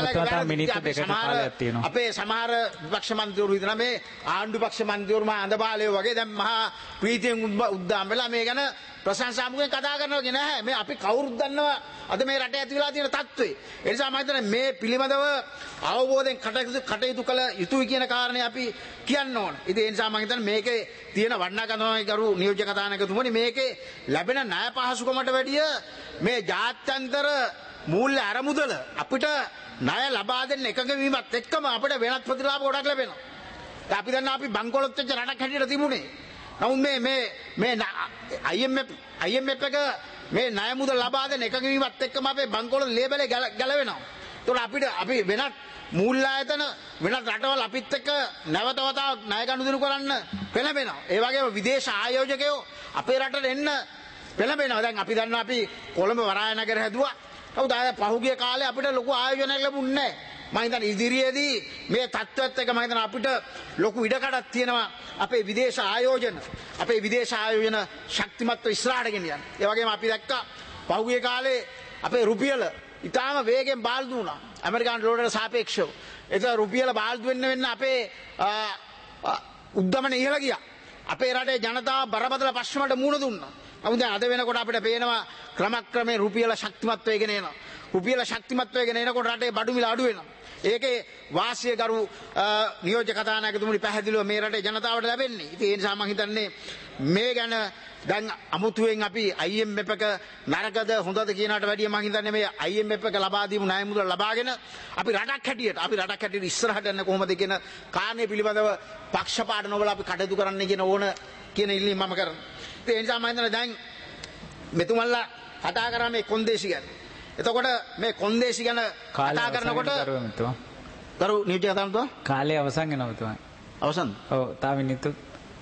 විසඳන අපේ සමහර විපක්ෂ මන්ත්‍රීවරු හිතන මේ ආණ්ඩු පක්ෂ මන්ත්‍රීවරු මහා අඳබාලයෝ වගේ දැන් මහා ප්‍රීතියෙන් උද්දාම වෙලා මේ ගැන ප්‍රශංසාමුකෙන් කතා කරනවා කියන නැහැ. මේ අපි කවුරුත් දන්නවා අද මේ රටේ ඇති වෙලා තියෙන තත්ත්වේ. ඒ නිසා මම හිතන්නේ මේ පිළිබඳව අවබෝධයෙන් කටයුතු කටයුතු කළ යුතුයි කියන කාරණේ අපි කියන්න ඕන. ඉතින් ඒ නිසා මම හිතන්නේ මේකේ තියෙන වටිනාකම තමයි කරු නියෝජ්‍ය කතානායකතුමනි මේකේ ලැබෙන ණය පහසුකමට වැඩිය මේ ජාත්‍යන්තර මූල්‍ය අරමුදල අපිට ණය ලබා දෙන්න එකඟ වීමත් එක්කම අපිට වෙනත් ප්‍රතිලාභ ගොඩක් ලැබෙනවා. අපි දන්නා අපි බංකොලොත් වෙච්ච රටක් හැටියට තිබුණේ. නමුත් මේ මේ මේ I M F I M F එක මේ ණය මුදල් ලබා දෙන්න එකඟ වීමත් එක්කම අපේ බංකොලොත් ලේබලේ ගැලවෙනවා. ඒතකොට අපිට අපි වෙනත් මූල්‍ය ආයතන වෙනත් රටවල් අපිත් එක්ක නැවත වතාවක් ණය ගනුදෙනු කරන්න පෙළඹෙනවා. ඒ වගේම විදේශ ආයෝජකයෝ අපේ රටට එන්න පෙළඹෙනවා. දැන් අපි දන්නවා අපි කොළඹ වරාය නගර හැදුවා. නමුත් ආය පහුගිය කාලේ අපිට ලොකු ආයෝජනයක් ලැබුණේ නැහැ. මම හිතන්නේ ඉදිරියේදී මේ තත්ත්වයත් එක්ක මම හිතනවා අපිට ලොකු ඉඩකඩක් තියෙනවා අපේ විදේශ ආයෝජන අපේ විදේශ ආයෝජන ශක්තිමත්ව ඉස්සරහට ගෙනියන්න. ඒ වගේම අපි දැක්කා පහුගිය කාලේ අපේ රුපියල ඉතාම වේගෙන් බාල්දු වුණා ඇමරිකානු ඩොලරට සාපේක්ෂව. ඒක රුපියල බාල්දු වෙන්න වෙන්න අපේ උද්දමන ඉහළ ගියා. අපේ රටේ ජනතාව බරපතල ප්‍රශ්නවලට මුහුණ දුන්නා. නමුත් දැන් අද වෙනකොට අපිට පේනවා ක්‍රමක්‍රමයෙන් රුපියල ශක්තිමත් වෙගෙන එනවා. රුපියල ශක්තිමත් වෙගෙන එනකොට රටේ බඩු මිල අඩු වෙනවා. ඒකේ වාසිය කරු නියෝජ්‍ය කතානායකතුමනි පැහැදිලිව මේ රටේ ජනතාවට ලැබෙන්නේ. ඉතින් ඒ නිසා මම හිතන්නේ මේ ගැන දැන් අමුතුවෙන් අපි I M F එක නරකද හොඳද කියනකට වැඩිය මම හිතන්නේ මේ I M F එක ලබා දීමු ණය මුදල් ලබාගෙන අපි රටක් හැටියට අපි රටක් හැටියට ඉස්සරහට යන්න කොහොමද කියන කාරණේ පිළිබඳව පක්ෂපාත නොවල අපි කටයුතු කරන්න කියන ඕන කියන ඉල්ලීම මම කරනවා. ඒ නිසා මම හිතන්නේ දැන් මෙතුමල්ලා කතා කරා මේ කොන්දේසි ගැන. එතකොට මේ කොන්දේසි ගැන කතා කරනකොට කරු නියෝජ්‍ය කතානායකතුමා කාලය අවසන් වෙනවා තුමා. අවසන්? ඔව් තා මිනිත්තු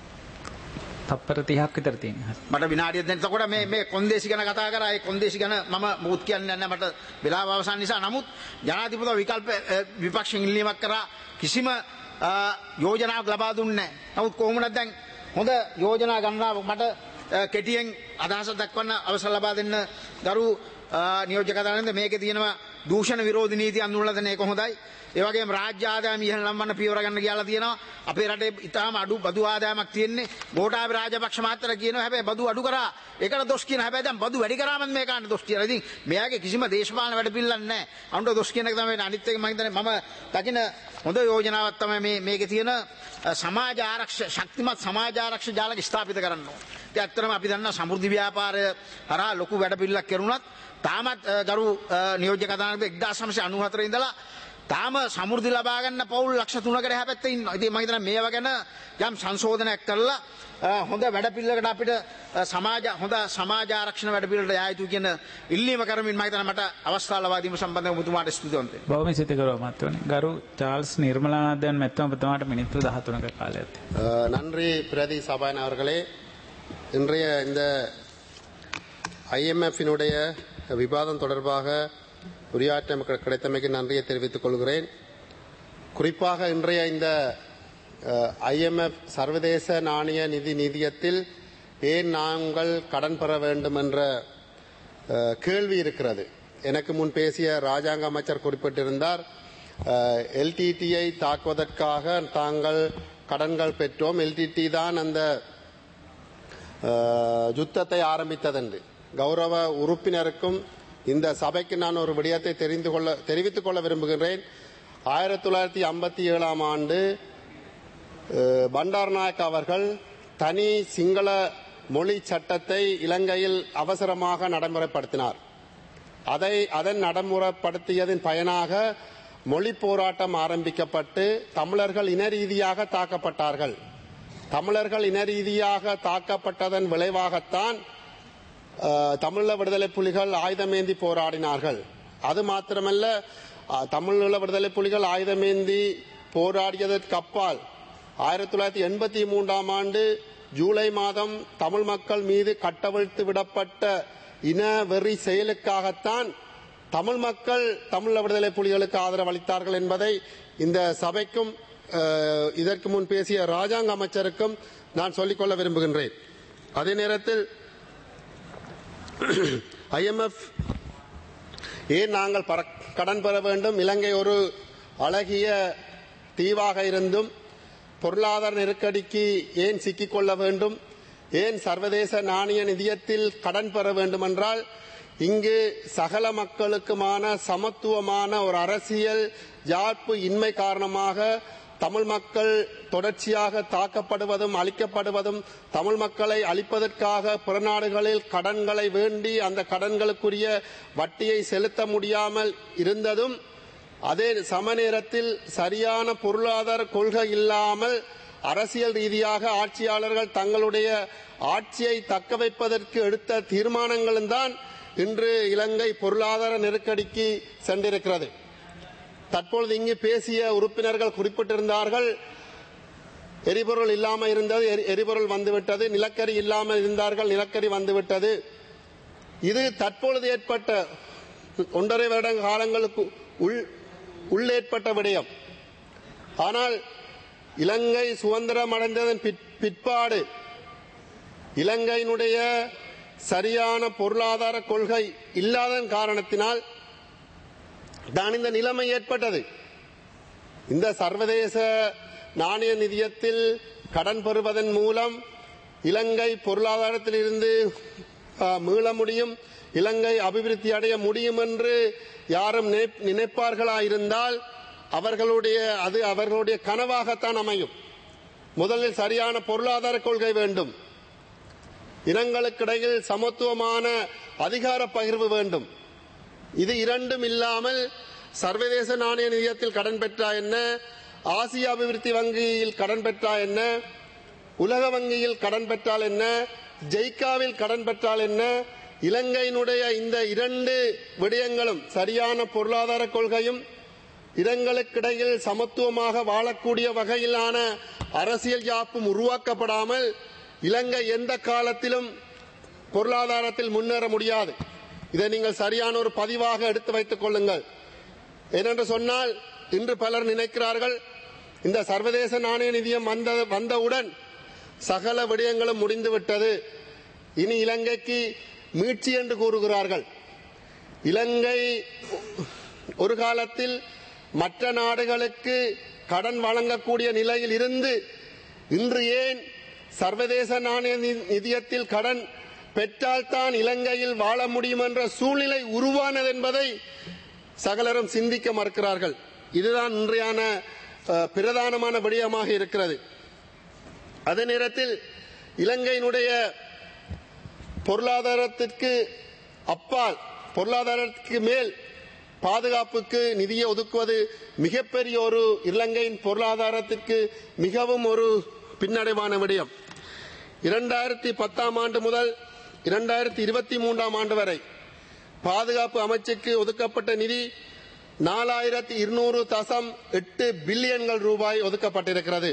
තප්පර තිහක් විතර තියෙනවා. මට විනාඩියක් දෙන්න. එතකොට මේ මේ කොන්දේසි ගැන කතා කරා. ඒ කොන්දේසි ගැන මම මොකුත් කියන්නේ නැහැ. මට වෙලාව අවසන් නිසා. නමුත් ජනාධිපතිතුමා විකල්ප විපක්ෂයෙන් ඉල්ලීමක් කරා කිසිම යෝජනාවක් ලබා දුන්නේ නැහැ. නමුත් කොහොමද දැන් හොඳ යෝජනා ගණනාවක් මට කෙටියෙන් අදහස දක්වන්න අවසර ලබා දෙන්න ගරු නියෝජ්‍ය කතානායකතුමනි මේකේ තියෙනවා දූෂණ විරෝධී නීති අඳුනලා දෙන එක හොඳයි. ඒ වගේම රාජ්‍ය ආදායම ඉහළ නම්වන්න පියවර ගන්න කියලා තියෙනවා. අපේ රටේ ඉතාම අඩු බදු ආදායමක් තියෙන්නේ. ගෝඨාභය රාජපක්ෂ මහත්තයා කියනවා හැබැයි බදු අඩු කරා. ඒකට දොස් කියන හැබැයි දැන් බදු වැඩි කරාම මේ කාණ්ඩ දොස් කියලා. ඉතින් මෙයාගේ කිසිම දේශපාලන වැඩ පිළිලක් නැහැ. අනුන්ට දොස් කියන එක තමයි අනිත් එක මම හිතන්නේ මම දකින හොඳ යෝජනාවක් තමයි මේ මේකේ තියෙන සමාජ ආරක්ෂ ශක්තිමත් සමාජ ආරක්ෂ ජාලක ස්ථාපිත කරන්න ඕනේ. ඉතින් ඇත්තටම අපි දන්නා සමෘද්ධි ව්‍යාපාරය හරහා ලොකු වැඩ පිළිලක් කරුණත් තාමත් ගරු නියෝජ්‍ය කතානායක එක්දාස් නවසිය අනූහතර ඉඳලා තාම සමෘද්ධි ලබා ගන්න පවුල් ලක්ෂ තුනකට එහා පැත්තේ ඉන්නවා. ඉතින් මම හිතනවා මේවා ගැන යම් සංශෝධනයක් කරලා හොඳ වැඩ පිළිවෙලකට අපිට සමාජ හොඳ සමාජ ආරක්ෂණ වැඩ පිළිවෙලට යා යුතු කියන ඉල්ලීම කරමින් මම හිතනවා මට අවස්ථාව ලබා දීම සම්බන්ධව මුතුමාට ස්තුතිවන්ත වෙනවා. බොහොම සිතකරව මහත්වනේ. ගරු චාල්ස් නිර්මලානන්දයන් මැතිතුමා ඔබතුමාට මිනිත්තු දහතුනක කාලයක් තියෙනවා. நன்றி பிரதி சபாயன் அவர்களே. இன்றைய இந்த ஐஎம்எஃபினுடைய விவாதம் தொடர்பாக உரையாற்ற நமக்கு கிடைத்தமைக்கு நன்றியை தெரிவித்துக் கொள்கிறேன். குறிப்பாக இன்றைய இந்த ஐஎம்எஃப் சர்வதேச நாணய நிதி நிதியத்தில் ஏன் நாங்கள் கடன் பெற வேண்டும் என்ற கேள்வி இருக்கிறது. எனக்கு முன் பேசிய ராஜாங்க அமைச்சர் குறிப்பிட்டிருந்தார், எல்டிடியை தாக்குவதற்காக தாங்கள் கடன்கள் பெற்றோம், எல்டிடி தான் அந்த யுத்தத்தை ஆரம்பித்ததென்று. கௌரவ உறுப்பினருக்கும் இந்த சபைக்கு நான் ஒரு விடயத்தை தெரிந்து கொள்ள தெரிவித்துக் கொள்ள விரும்புகிறேன். ஆயிரத்தி தொள்ளாயிரத்தி ஐம்பத்தி ஏழாம் ஆண்டு பண்டாரநாயக் அவர்கள் தனி சிங்கள மொழி சட்டத்தை இலங்கையில் அவசரமாக நடைமுறைப்படுத்தினார். அதை அதன் நடைமுறைப்படுத்தியதன் பயனாக மொழி போராட்டம் ஆரம்பிக்கப்பட்டு தமிழர்கள் இன ரீதியாக தாக்கப்பட்டார்கள். தமிழர்கள் இன ரீதியாக தாக்கப்பட்டதன் விளைவாகத்தான் தமிழீழ விடுதலை புலிகள் ஆயுதமேந்தி போராடினார்கள். அது மாத்திரமல்ல, தமிழீழ விடுதலை புலிகள் ஆயுதமேந்தி போராடியதற்கு அப்பால் ஆயிரத்தி தொள்ளாயிரத்தி எண்பத்தி மூன்றாம் ஆண்டு ஜூலை மாதம் தமிழ் மக்கள் மீது கட்டவிழ்த்து விடப்பட்ட இன வெறி செயலுக்காகத்தான் தமிழ் மக்கள் தமிழ் விடுதலை புலிகளுக்கு ஆதரவு அளித்தார்கள் என்பதை இந்த சபைக்கும் இதற்கு முன் பேசிய ராஜாங்க அமைச்சருக்கும் நான் சொல்லிக்கொள்ள விரும்புகின்றேன். அதே நேரத்தில் ஐஎம்எஃப் ஏன் நாங்கள் கடன் பெற வேண்டும், இலங்கை ஒரு அழகிய தீவாக இருந்தும் பொருளாதார நெருக்கடிக்கு ஏன் சிக்கிக்கொள்ள வேண்டும், ஏன் சர்வதேச நாணய நிதியத்தில் கடன் பெற வேண்டும் என்றால், இங்கு சகல மக்களுக்குமான சமத்துவமான ஒரு அரசியல் யாழ்ப்பு இன்மை காரணமாக தமிழ் மக்கள் தொடர்ச்சியாக தாக்கப்படுவதும் அழிக்கப்படுவதும், தமிழ் மக்களை அழிப்பதற்காக புறநாடுகளில் கடன்களை வேண்டி அந்த கடன்களுக்குரிய வட்டியை செலுத்த முடியாமல் இருந்ததும், அதே சம நேரத்தில் சரியான பொருளாதார கொள்கை இல்லாமல் அரசியல் ரீதியாக ஆட்சியாளர்கள் தங்களுடைய ஆட்சியை தக்க வைப்பதற்கு எடுத்த தீர்மானங்களும் தான் இன்று இலங்கை பொருளாதார நெருக்கடிக்கு சென்றிருக்கிறது. தற்பொழுது இங்கு பேசிய உறுப்பினர்கள் குறிப்பிட்டிருந்தார்கள், எரிபொருள் இல்லாமல் இருந்தது, எரிபொருள் வந்துவிட்டது, நிலக்கரி இல்லாமல் இருந்தார்கள், நிலக்கரி வந்துவிட்டது. இது தற்பொழுது ஏற்பட்ட ஒன்றரை வருட காலங்களுக்கு உள் உள்ளேற்பட்ட விடயம். ஆனால் இலங்கை சுதந்திரம் அடைந்ததன் பிற்பாடு இலங்கையினுடைய சரியான பொருளாதார கொள்கை இல்லாததன் காரணத்தினால் தான் இந்த நிலைமை ஏற்பட்டது. இந்த சர்வதேச நாணய நிதியத்தில் கடன் பெறுவதன் மூலம் இலங்கை பொருளாதாரத்தில் இருந்து மீள முடியும், இலங்கை அபிவிருத்தி அடைய முடியும் என்று யாரும் நினைப்பார்களாயிருந்தால் அவர்களுடைய அது அவர்களுடைய கனவாகத்தான் அமையும். முதலில் சரியான பொருளாதார கொள்கை வேண்டும், இனங்களுக்கிடையில் சமத்துவமான அதிகார பகிர்வு வேண்டும். இது இரண்டும் இல்லாமல் சர்வதேச நாணய நிதியத்தில் கடன் பெற்றா என்ன, ஆசிய அபிவிருத்தி வங்கியில் கடன் பெற்றா என்ன, உலக வங்கியில் கடன் பெற்றால் என்ன, ஜெய்காவில் கடன் பெற்றால் என்ன, இலங்கையினுடைய இந்த இரண்டு விடயங்களும் சரியான பொருளாதார கொள்கையும் இடங்களுக்கிடையில் சமத்துவமாக வாழக்கூடிய வகையிலான அரசியல் யாப்பும் உருவாக்கப்படாமல் இலங்கை எந்த காலத்திலும் பொருளாதாரத்தில் முன்னேற முடியாது. இதை நீங்கள் சரியான ஒரு பதிவாக எடுத்து வைத்துக் கொள்ளுங்கள். ஏனென்று சொன்னால் இன்று பலர் நினைக்கிறார்கள், இந்த சர்வதேச நாணய நிதியம் வந்த வந்தவுடன் சகல விடயங்களும் முடிந்துவிட்டது, இனி இலங்கைக்கு மீட்சி என்று கூறுகிறார்கள். இலங்கை ஒரு காலத்தில் மற்ற நாடுகளுக்கு கடன் வழங்கக்கூடிய நிலையில் இருந்து இன்று ஏன் சர்வதேச நாணய நிதியத்தில் கடன் பெற்றால்தான் இலங்கையில் வாழ முடியும் என்ற சூழ்நிலை உருவானது என்பதை சகலரும் சிந்திக்க மறுக்கிறார்கள். இதுதான் இன்றையான பிரதானமான விடயமாக இருக்கிறது. அதே நேரத்தில் இலங்கையினுடைய பொருளாதாரத்திற்கு அப்பால் பொருளாதாரத்திற்கு மேல் பாதுகாப்புக்கு நிதியை ஒதுக்குவது மிகப்பெரிய ஒரு இலங்கையின் பொருளாதாரத்திற்கு மிகவும் ஒரு பின்னடைவான விடயம். இரண்டாயிரத்தி பத்தாம் ஆண்டு முதல் இரண்டாயிரத்தி இருபத்தி மூன்றாம் ஆண்டு வரை பாதுகாப்பு அமைச்சுக்கு ஒதுக்கப்பட்ட நிதி நாலாயிரத்தி இருநூறு தசம் எட்டு பில்லியன்கள் ரூபாய் ஒதுக்கப்பட்டிருக்கிறது.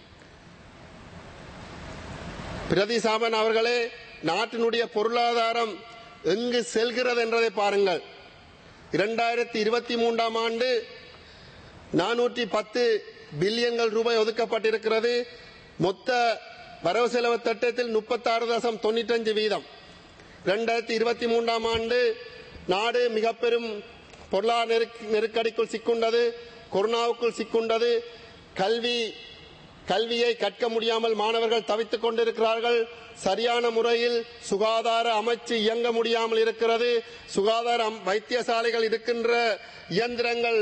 பிரதிசாபன் அவர்களே, நாட்டினுடைய பொருளாதாரம் எங்கு செல்கிறது என்றதை பாருங்கள். இரண்டாயிரத்தி இருபத்தி மூன்றாம் ஆண்டு நானூற்றி பத்து பில்லியன்கள் ரூபாய் ஒதுக்கப்பட்டிருக்கிறது. மொத்த வரவு செலவு திட்டத்தில் முப்பத்தி ஆறு தசம் தொண்ணூற்றி அஞ்சு வீதம். இரண்டாயிரத்தி இருபத்தி மூன்றாம் ஆண்டு நாடு மிக பெரும் பொருளாதார நெருக்கடிக்குள் சிக்குண்டது, கொரோனாவுக்குள் சிக்குண்டது. கல்வி கல்வியை கற்க முடியாமல் மாணவர்கள் தவித்துக் கொண்டிருக்கிறார்கள். சரியான முறையில் சுகாதார அமைச்சு இயங்க முடியாமல் இருக்கிறது. சுகாதார வைத்தியசாலைகள் இருக்கின்ற இயந்திரங்கள்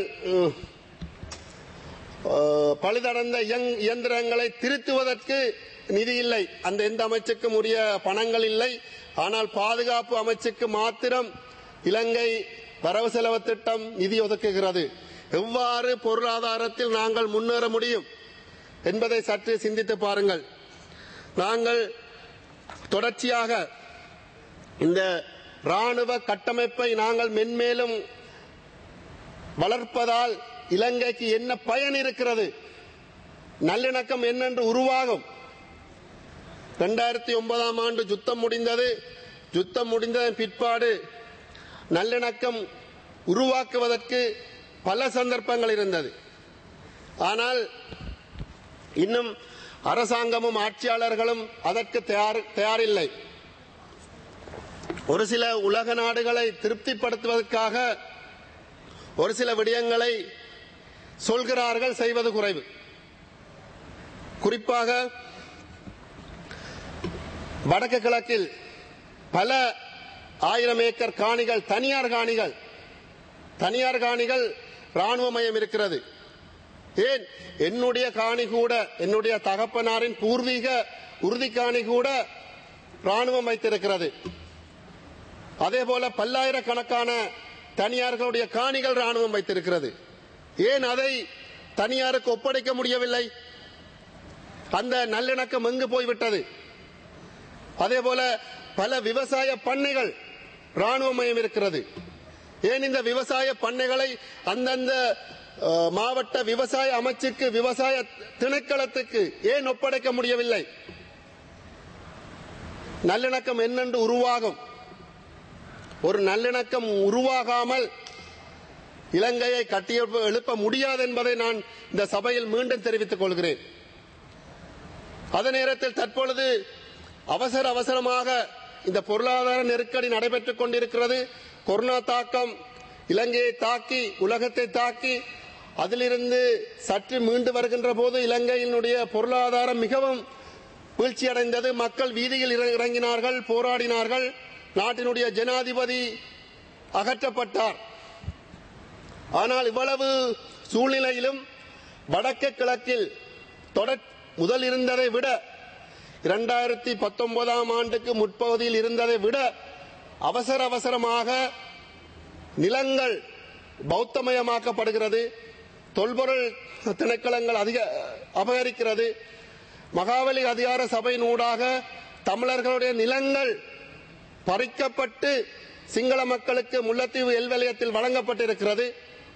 பழுதடைந்த இயந்திரங்களை திருத்துவதற்கு நிதி இல்லை. அந்த எந்த அமைச்சுக்கும் உரிய பணங்கள் இல்லை. ஆனால் பாதுகாப்பு அமைச்சுக்கு மாத்திரம் இலங்கை வரவு செலவு திட்டம் நிதி ஒதுக்குகிறது. எவ்வாறு பொருளாதாரத்தில் நாங்கள் முன்னேற முடியும் என்பதை சற்று சிந்தித்து பாருங்கள். நாங்கள் தொடர்ச்சியாக இந்த ராணுவ கட்டமைப்பை நாங்கள் மென்மேலும் வளர்ப்பதால் இலங்கைக்கு என்ன பயன் இருக்கிறது? நல்லிணக்கம் என்னென்று உருவாகும்? இரண்டாயிரத்தி ஒன்பதாம் ஆண்டு யுத்தம் முடிந்தது. யுத்தம் முடிந்ததன் பிற்பாடு நல்லிணக்கம் உருவாக்குவதற்கு பல சந்தர்ப்பங்கள் இருந்தது. ஆனால் இன்னும் அரசாங்கமும் ஆட்சியாளர்களும் அதற்கு தயார் தயாரில்லை. ஒரு சில உலக நாடுகளை திருப்திப்படுத்துவதற்காக ஒரு சில விடயங்களை சொல்கிறார்கள், செய்வது குறைவு. குறிப்பாக வடக்கு கிழக்கில் பல ஆயிரம் ஏக்கர் காணிகள் தனியார் காணிகள் தனியார் காணிகள் ராணுவ மயம் இருக்கிறது. ஏன் என்னுடைய காணி கூட, என்னுடைய தகப்பனாரின் பூர்வீக உறுதி காணி கூட ராணுவம் வைத்திருக்கிறது. அதே போல பல்லாயிரக்கணக்கான தனியார்களுடைய காணிகள் ராணுவம் வைத்திருக்கிறது. ஏன் அதை தனியாருக்கு ஒப்படைக்க முடியவில்லை? அந்த நல்லிணக்கம் எங்கு போய்விட்டது? அதே போல பல விவசாய பண்ணைகள் ராணுவ மயம் இருக்கிறது. ஏன் இந்த விவசாய பண்ணைகளை அந்தந்த மாவட்ட விவசாய அமைச்சுக்கு, விவசாய திணைக்களத்துக்கு ஏன் ஒப்படைக்க முடியவில்லை? நல்லிணக்கம் என்னென்று உருவாகும்? ஒரு நல்லிணக்கம் உருவாகாமல் இலங்கையை கட்டி எழுப்ப முடியாது என்பதை நான் இந்த சபையில் மீண்டும் தெரிவித்துக் கொள்கிறேன். அதே நேரத்தில் தற்பொழுது அவசர அவசரமாக இந்த பொருளாதார நெருக்கடி நடைபெற்றுக் கொண்டிருக்கிறது. கொரோனா தாக்கம் இலங்கையை தாக்கி, உலகத்தை தாக்கி, அதிலிருந்து சற்று மீண்டு வருகின்ற போது இலங்கையினுடைய பொருளாதாரம் மிகவும் வீழ்ச்சியடைந்தது. மக்கள் வீதியில் இறங்கினார்கள், போராடினார்கள். நாட்டினுடைய ஜனாதிபதி அகற்றப்பட்டார். ஆனால் இவ்வளவு சூழ்நிலையிலும் வடக்கு கிழக்கில் தொடர் முதல் இருந்ததை விட, இரண்டாயிரத்தி பத்தொன்பதாம் ஆண்டுக்கு முற்பகுதியில் இருந்ததை விட அவசர அவசரமாக நிலங்கள் பௌத்தமயமாக்கப்படுகிறது. தொல்பொருள் திணைக்களங்கள் அதிக அபகரிக்கிறது. மகாவலி அதிகார சபையின் ஊடாக தமிழர்களுடைய நிலங்கள் பறிக்கப்பட்டு சிங்கள மக்களுக்கு முல்லைத்தீவு எல்வலயத்தில் வழங்கப்பட்டிருக்கிறது.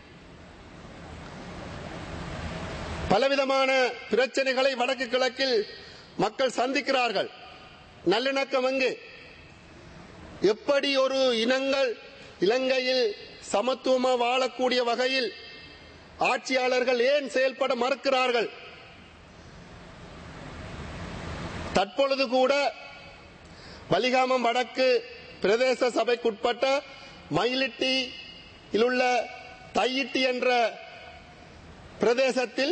பலவிதமான பிரச்சனைகளை வடக்கு கிழக்கில் மக்கள் சந்திக்கிறார்கள். நல்லிணக்கம் எங்கே? எப்படி ஒரு இனங்கள் இலங்கையில் சமத்துவமாக வாழக்கூடிய வகையில் ஆட்சியாளர்கள் ஏன் செயல்பட மறுக்கிறார்கள்? தற்பொழுது கூட வலிகாமம் வடக்கு பிரதேச சபைக்குட்பட்ட மயிலிட்டியில் உள்ள தையிட்டி என்ற பிரதேசத்தில்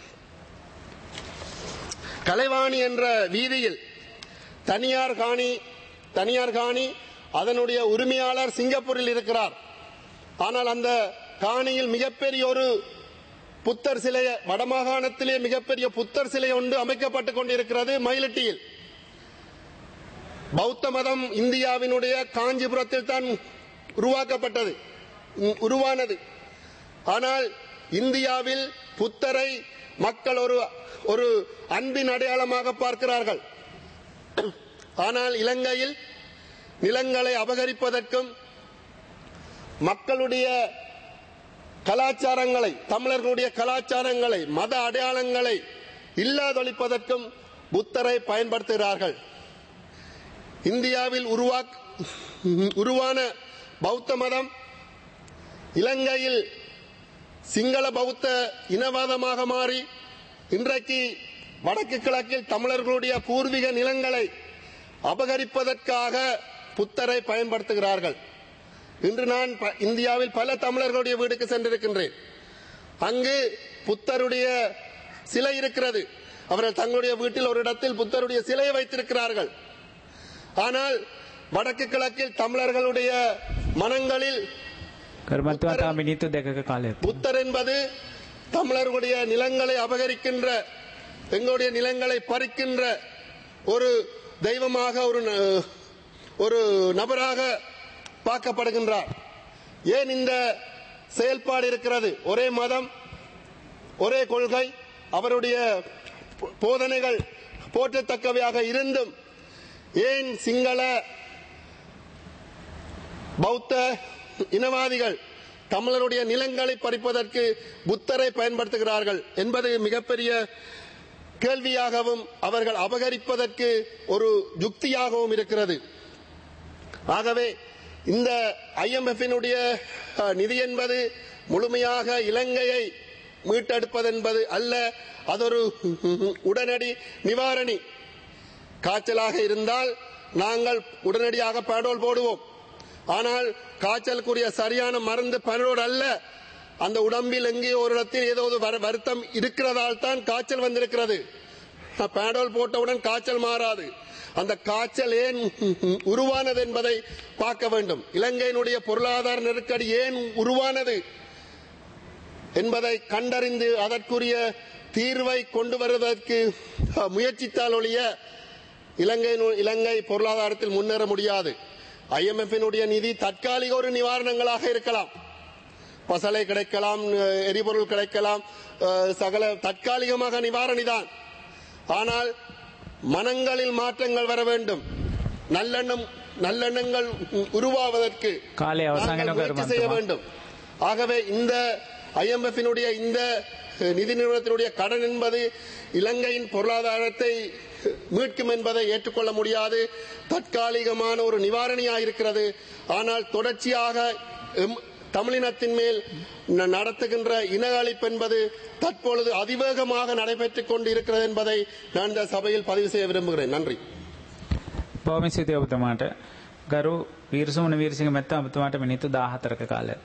கலைவாணி என்ற வீதியில் தனியார் காணி தனியார் காணி அதனுடைய உரிமையாளர் சிங்கப்பூரில் இருக்கிறார். ஆனால் அந்த காணியில் மிகப்பெரிய ஒரு புத்தர் சிலை, வடமாகாணத்திலே மிகப்பெரிய புத்தர் சிலை ஒன்று அமைக்கப்பட்டுக் கொண்டிருக்கிறது மயிலட்டியில். பௌத்த மதம் இந்தியாவினுடைய காஞ்சிபுரத்தில் தான் உருவாக்கப்பட்டது உருவானது. ஆனால் இந்தியாவில் புத்தரை மக்கள் ஒரு ஒரு அன்பின் அடையாளமாக பார்க்கிறார்கள். ஆனால் இலங்கையில் நிலங்களை அபகரிப்பதற்கும் மக்களுடைய கலாச்சாரங்களை, தமிழர்களுடைய கலாச்சாரங்களை, மத அடையாளங்களை இல்லாதொழிப்பதற்கும் புத்தரை பயன்படுத்துகிறார்கள். இந்தியாவில் உருவான பௌத்த மதம் இலங்கையில் சிங்கள பௌத்த இனவாதமாக மாறி இன்றைக்கு வடக்கு கிழக்கில் தமிழர்களுடைய பூர்வீக நிலங்களை அபகரிப்பதற்காக புத்தரை பயன்படுத்துகிறார்கள். இன்று நான் இந்தியாவில் பல தமிழர்களுடைய வீட்டுக்கு சென்றிருக்கின்றேன். அங்கு புத்தருடைய சிலை இருக்கிறது. அவர்கள் தங்களுடைய வீட்டில் ஒரு இடத்தில் புத்தருடைய சிலையை வைத்திருக்கிறார்கள். ஆனால் வடக்கு கிழக்கில் தமிழர்களுடைய மனங்களில் புத்தர் என்பது தமிழர்களுடைய நிலங்களை அபகரிக்கின்ற, எங்களுடைய நிலங்களை பறிக்கின்ற ஒரு தெய்வமாக, ஒரு ஒரு நபராக பார்க்கப்படுகின்றார். ஏன் இந்த செயல்பாடு இருக்கிறது? ஒரே மதம், ஒரே கொள்கை, அவருடைய போதனைகள் போற்றத்தக்கவையாக இருந்தும் ஏன் சிங்கள பௌத்த இனவாதிகள் தமிழருடைய நிலங்களை பறிப்பதற்கு புத்தரை பயன்படுத்துகிறார்கள் என்பது மிகப்பெரிய கேள்வியாகவும் அவர்கள் அபகரிப்பதற்கு ஒரு யுக்தியாகவும் இருக்கிறது. ஆகவே இந்த ஐஎம்எஃபினுடைய நிதி என்பது முழுமையாக இலங்கையை மீட்டெடுப்பது என்பது அல்ல. அது ஒரு உடனடி நிவாரணி. காய்ச்சலாக இருந்தால் நாங்கள் உடனடியாக பேடோல் போடுவோம். ஆனால் காய்ச்சலுக்குரிய சரியான மருந்து பனரோடு அல்ல. அந்த உடம்பில் எங்கே ஒரு இடத்தில் ஏதோ ஒரு வருத்தம் இருக்கிறதால் தான் காய்ச்சல் வந்திருக்கிறது. பேடோல் போட்டவுடன் காய்ச்சல் மாறாது. அந்த காய்ச்சல் ஏன் உருவானது என்பதை பார்க்க வேண்டும். இலங்கையினுடைய பொருளாதார நெருக்கடி ஏன் உருவானது என்பதை கண்டறிந்து அதற்குரிய தீர்வை கொண்டு வருவதற்கு முயற்சித்தால் ஒழிய இலங்கை இலங்கை பொருளாதாரத்தில் முன்னேற முடியாது. ஐஎம்எஃபினுடைய நிதி தற்காலிக ஒரு நிவாரணங்களாக இருக்கலாம். பசலை கிடைக்கலாம், எரிபொருள் கிடைக்கலாம், சகல தற்காலிகமாக நிவாரணி தான். ஆனால் மனங்களில் மாற்றங்கள் வர வேண்டும். நல்லெண்ணம் நல்லெண்ணங்கள் உருவாவதற்கு முயற்சி செய்ய வேண்டும். ஆகவே இந்த ஐஎம்எஃபினுடைய இந்த நிதி நிறுவனத்தினுடைய கடன் என்பது இலங்கையின் பொருளாதாரத்தை மீட்கும் என்பதை ஏற்றுக்கொள்ள முடியாது. தற்காலிகமான ஒரு நிவாரணியாக இருக்கிறது. ஆனால் தொடர்ச்சியாக தமிழினத்தின் மேல் நடத்துகின்ற இன அழிப்பு என்பது தற்பொழுது அதிவேகமாக நடைபெற்றுக் கொண்டு இருக்கிறது என்பதை நான் இந்த சபையில் பதிவு செய்ய விரும்புகிறேன். நன்றி. බොහොම ස්තුතියි ඔබතුමාට. ගරු වීරසුමන වීරසිංහ මැතිතුමා ඔබතුමාට මිනිත්තු දාහතරක කාලයක්.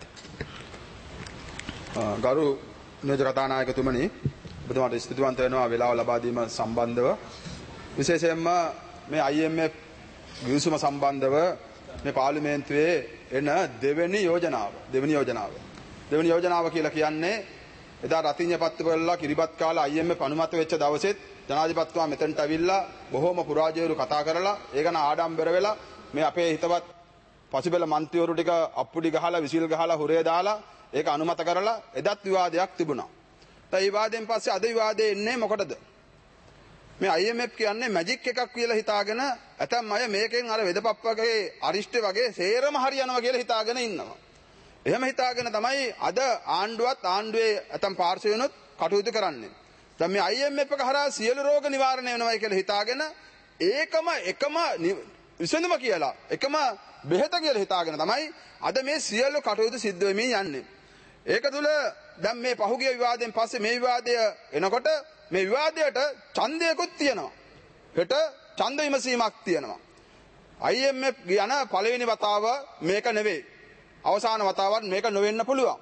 ගරු නියෝජක කතානායකතුමනි, ඔබතුමාට ස්තුතිවන්ත වෙනවා වේලාව ලබා දීම සම්බන්ධව. විශේෂයෙන්ම මේ I M F ගිවිසුම සම්බන්ධව මේ පාර්ලිමේන්තුවේ එන දෙවෙනි යෝජනාව දෙවෙනි යෝජනාව දෙවෙනි යෝජනාව කියලා කියන්නේ එදා රතිඤ්ඤ පත්තුපල්ලා කිරිබත් කාලා I M F අනුමත වෙච්ච දවසෙත් ජනාධිපතිතුමා මෙතනට ඇවිල්ලා බොහොම පුරාජයරු කතා කරලා ඒ ගැන ආඩම්බර වෙලා මේ අපේ හිතවත් පසුබෙල මන්ත්‍රීවරු ටික අප්පුඩි ගහලා විසිල් ගහලා හුරේ දාලා ඒක අනුමත කරලා එදත් විවාදයක් තිබුණා. දැන් මේ විවාදයෙන් පස්සේ අද විවාදේ එන්නේ මොකටද? මේ I M F කියන්නේ මැජික් එකක් කියලා හිතාගෙන ඇතම් අය මේකෙන් අර වෙදපප්පගේ අරිෂ්ටේ වගේ සේරම හරියනවා කියලා හිතාගෙන ඉන්නවා. එහෙම හිතාගෙන තමයි අද ආණ්ඩුවත් ආණ්ඩුවේ ඇතම් පාර්ශවයනොත් කටයුතු කරන්නේ. දැන් මේ I M F එක හරහා සියලු රෝග නිවාරණය වෙනවයි කියලා හිතාගෙන ඒකම එකම විසඳුම කියලා එකම බෙහෙත කියලා හිතාගෙන තමයි අද මේ සියලු කටයුතු සිද්ධ වෙමින් යන්නේ. ඒක තුල දැන් මේ පහුගිය විවාදයෙන් පස්සේ මේ විවාදය එනකොට මේ විවාදයට ඡන්දයකුත් තියෙනවා. හෙට ඡන්ද විමසීමක් තියෙනවා. I M F යන පළවෙනි වතාව මේක නෙවෙයි. අවසාන වතාවත් මේක නොවෙන්න පුළුවන්.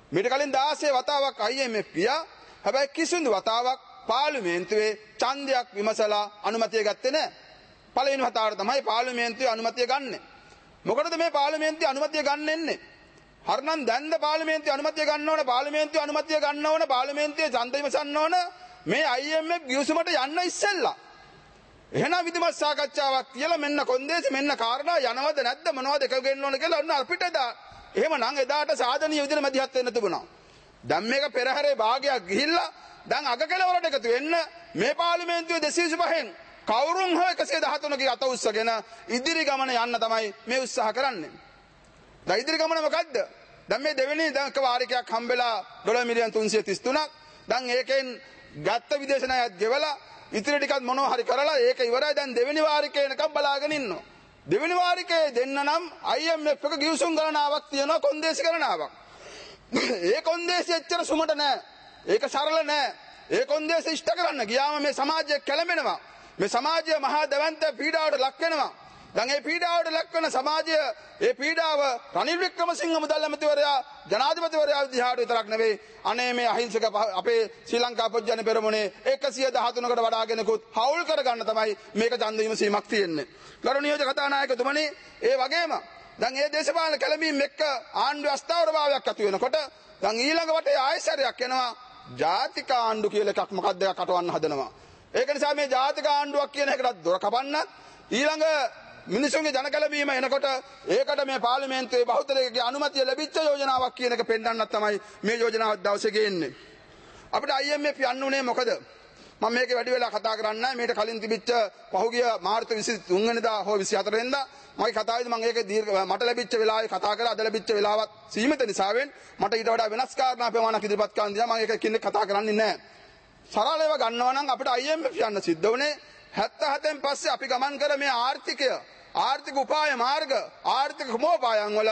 මීට කලින් දාසේ වතාවක් I M F ගියා. හැබැයි කිසිදු වතාවක් පාර්ලිමේන්තුවේ ඡන්දයක් විමසලා අනුමැතිය ගත්තේ නැහැ. පළවෙනි වතාවට තමයි පාර්ලිමේන්තුවේ අනුමැතිය ගන්නෙ. මොකටද මේ පාර්ලිමේන්තුවේ අනුමැතිය ගන්නෙන්නේ? හරිනම් දැන්ද පාර්ලිමේන්තුවේ අනුමැතිය ගන්න ඕන පාර්ලිමේන්තුවේ අනුමැතිය ගන්න ඕන පාර්ලිමේන්තුවේ ඡන්ද විමසන්න ඕන මේ I M F ගිවිසුමට යන්න ඉස්සෙල්ලා. එහෙනම් විධිමත් සාකච්ඡාවක් කියලා මෙන්න කොන්දේසි මෙන්න කාරණා යනවද නැද්ද මොනවද එක ගෙන්න ඕන කියලා ඔන්න අපිට දා. එහෙමනම් එදාට සාධනීය විදිහට මැදිහත් වෙන්න තිබුණා. දැන් මේක පෙරහැරේ භාගයක් ගිහිල්ලා දැන් අග කෙළවරට එකතු වෙන්න මේ පාර්ලිමේන්තුවේ දෙසිය විසිපහෙන් කවුරුන් හෝ එකසිය දහතුනක අත උස්සගෙන ඉදිරි ගමන යන්න තමයි මේ උත්සාහ කරන්නේ. දැන් ඉදිරි ගමන මොකද්ද? දැන් මේ දෙවෙනි දවක වාරිකයක් හම්බෙලා ඩොලර් මිලියන් තුන්සිය තිස් තුනක්. දැන් ඒකෙන් ගත්ත විදේශ ණයත් ගෙවලා ඉතිරි ටිකත් මොනවා හරි කරලා ඒක ඉවරයි. දැන් දෙවෙනි වාරිකේ එනකම් බලාගෙන ඉන්නවා. දෙවෙනි වාරිකේ දෙන්න නම් I M F එක ගිවිසුම් ගණනාවක් තියෙනවා කොන්දේසි ගණනාවක්. ඒ කොන්දේසි එච්චර සුමට නෑ. ඒක සරල නෑ. ඒ කොන්දේසි ඉෂ්ට කරන්න ගියාම මේ සමාජය කැළඹෙනවා. මේ සමාජය මහා දවන්ත පීඩාවට ලක් වෙනවා. දැන් මේ පීඩාවට ලක් වෙන සමාජය ඒ පීඩාව රනිල් වික්‍රමසිංහ මුදල් ඇමතිවරයා ජනාධිපතිවරයා විදිහට විතරක් නෙවෙයි අනේ මේ අහිංසක අපේ ශ්‍රී ලංකා පොජ්ජන පෙරමුණේ එකසිය දහතුනකට වඩාගෙනකුත් හවුල් කරගන්න තමයි මේක ඡන්ද විමසීමක් තියෙන්නේ. ගරුණීය කතානායකතුමනි ඒ වගේම දැන් මේ දේශපාලන කැළඹීම් එක්ක ආණ්ඩු අස්ථාවරභාවයක් ඇති වෙනකොට දැන් ඊළඟ වටේ ආයසරයක් එනවා ජාතික ආණ්ඩු කියලා එකක් මොකක්ද එකක් කටවන්න හදනවා. ඒක නිසා මේ ජාතික ආණ්ඩුවක් කියන එකට දොර කපන්න ඊළඟ මිනිසුන්ගේ ජනකලබීම එනකොට ඒකට මේ පාර්ලිමේන්තුවේ බහුතරයේ අනුමැතිය ලැබිච්ච යෝජනාවක් කියන එක පෙන්වන්නත් තමයි මේ යෝජනාව දවසේ ගේන්නේ. අපිට I M F යන්න උනේ මොකද? මම මේක වැඩි වෙලා කතා කරන්නේ නැහැ. මේකට කලින් තිබිච්ච පහුගිය මාර්තු විසිතුන් වෙනිදා හෝ විසිහතර වෙනිදා මගේ කතාවේදී මම ඒක දීර්ඝ මට ලැබිච්ච වෙලාවේ කතා කරලා අද ලැබිච්ච වෙලාවත් සීමිත නිසාවෙන් මට ඊට වඩා වෙනස් කාරණා ප්‍රමාණයක් ඉදිරිපත් කරන්න දිනා මම ඒක කින්නේ කතා කරන්නේ නැහැ. සරලව ගන්නවා නම් අපිට I M F යන්න සිද්ධ වුණේ හැත්තෑ හතෙන් පස්සේ අපි ගමන් කර මේ ආර්ථිකය ආර්ථික උපාය මාර්ග ආර්ථික ක්‍රමෝපායන් වල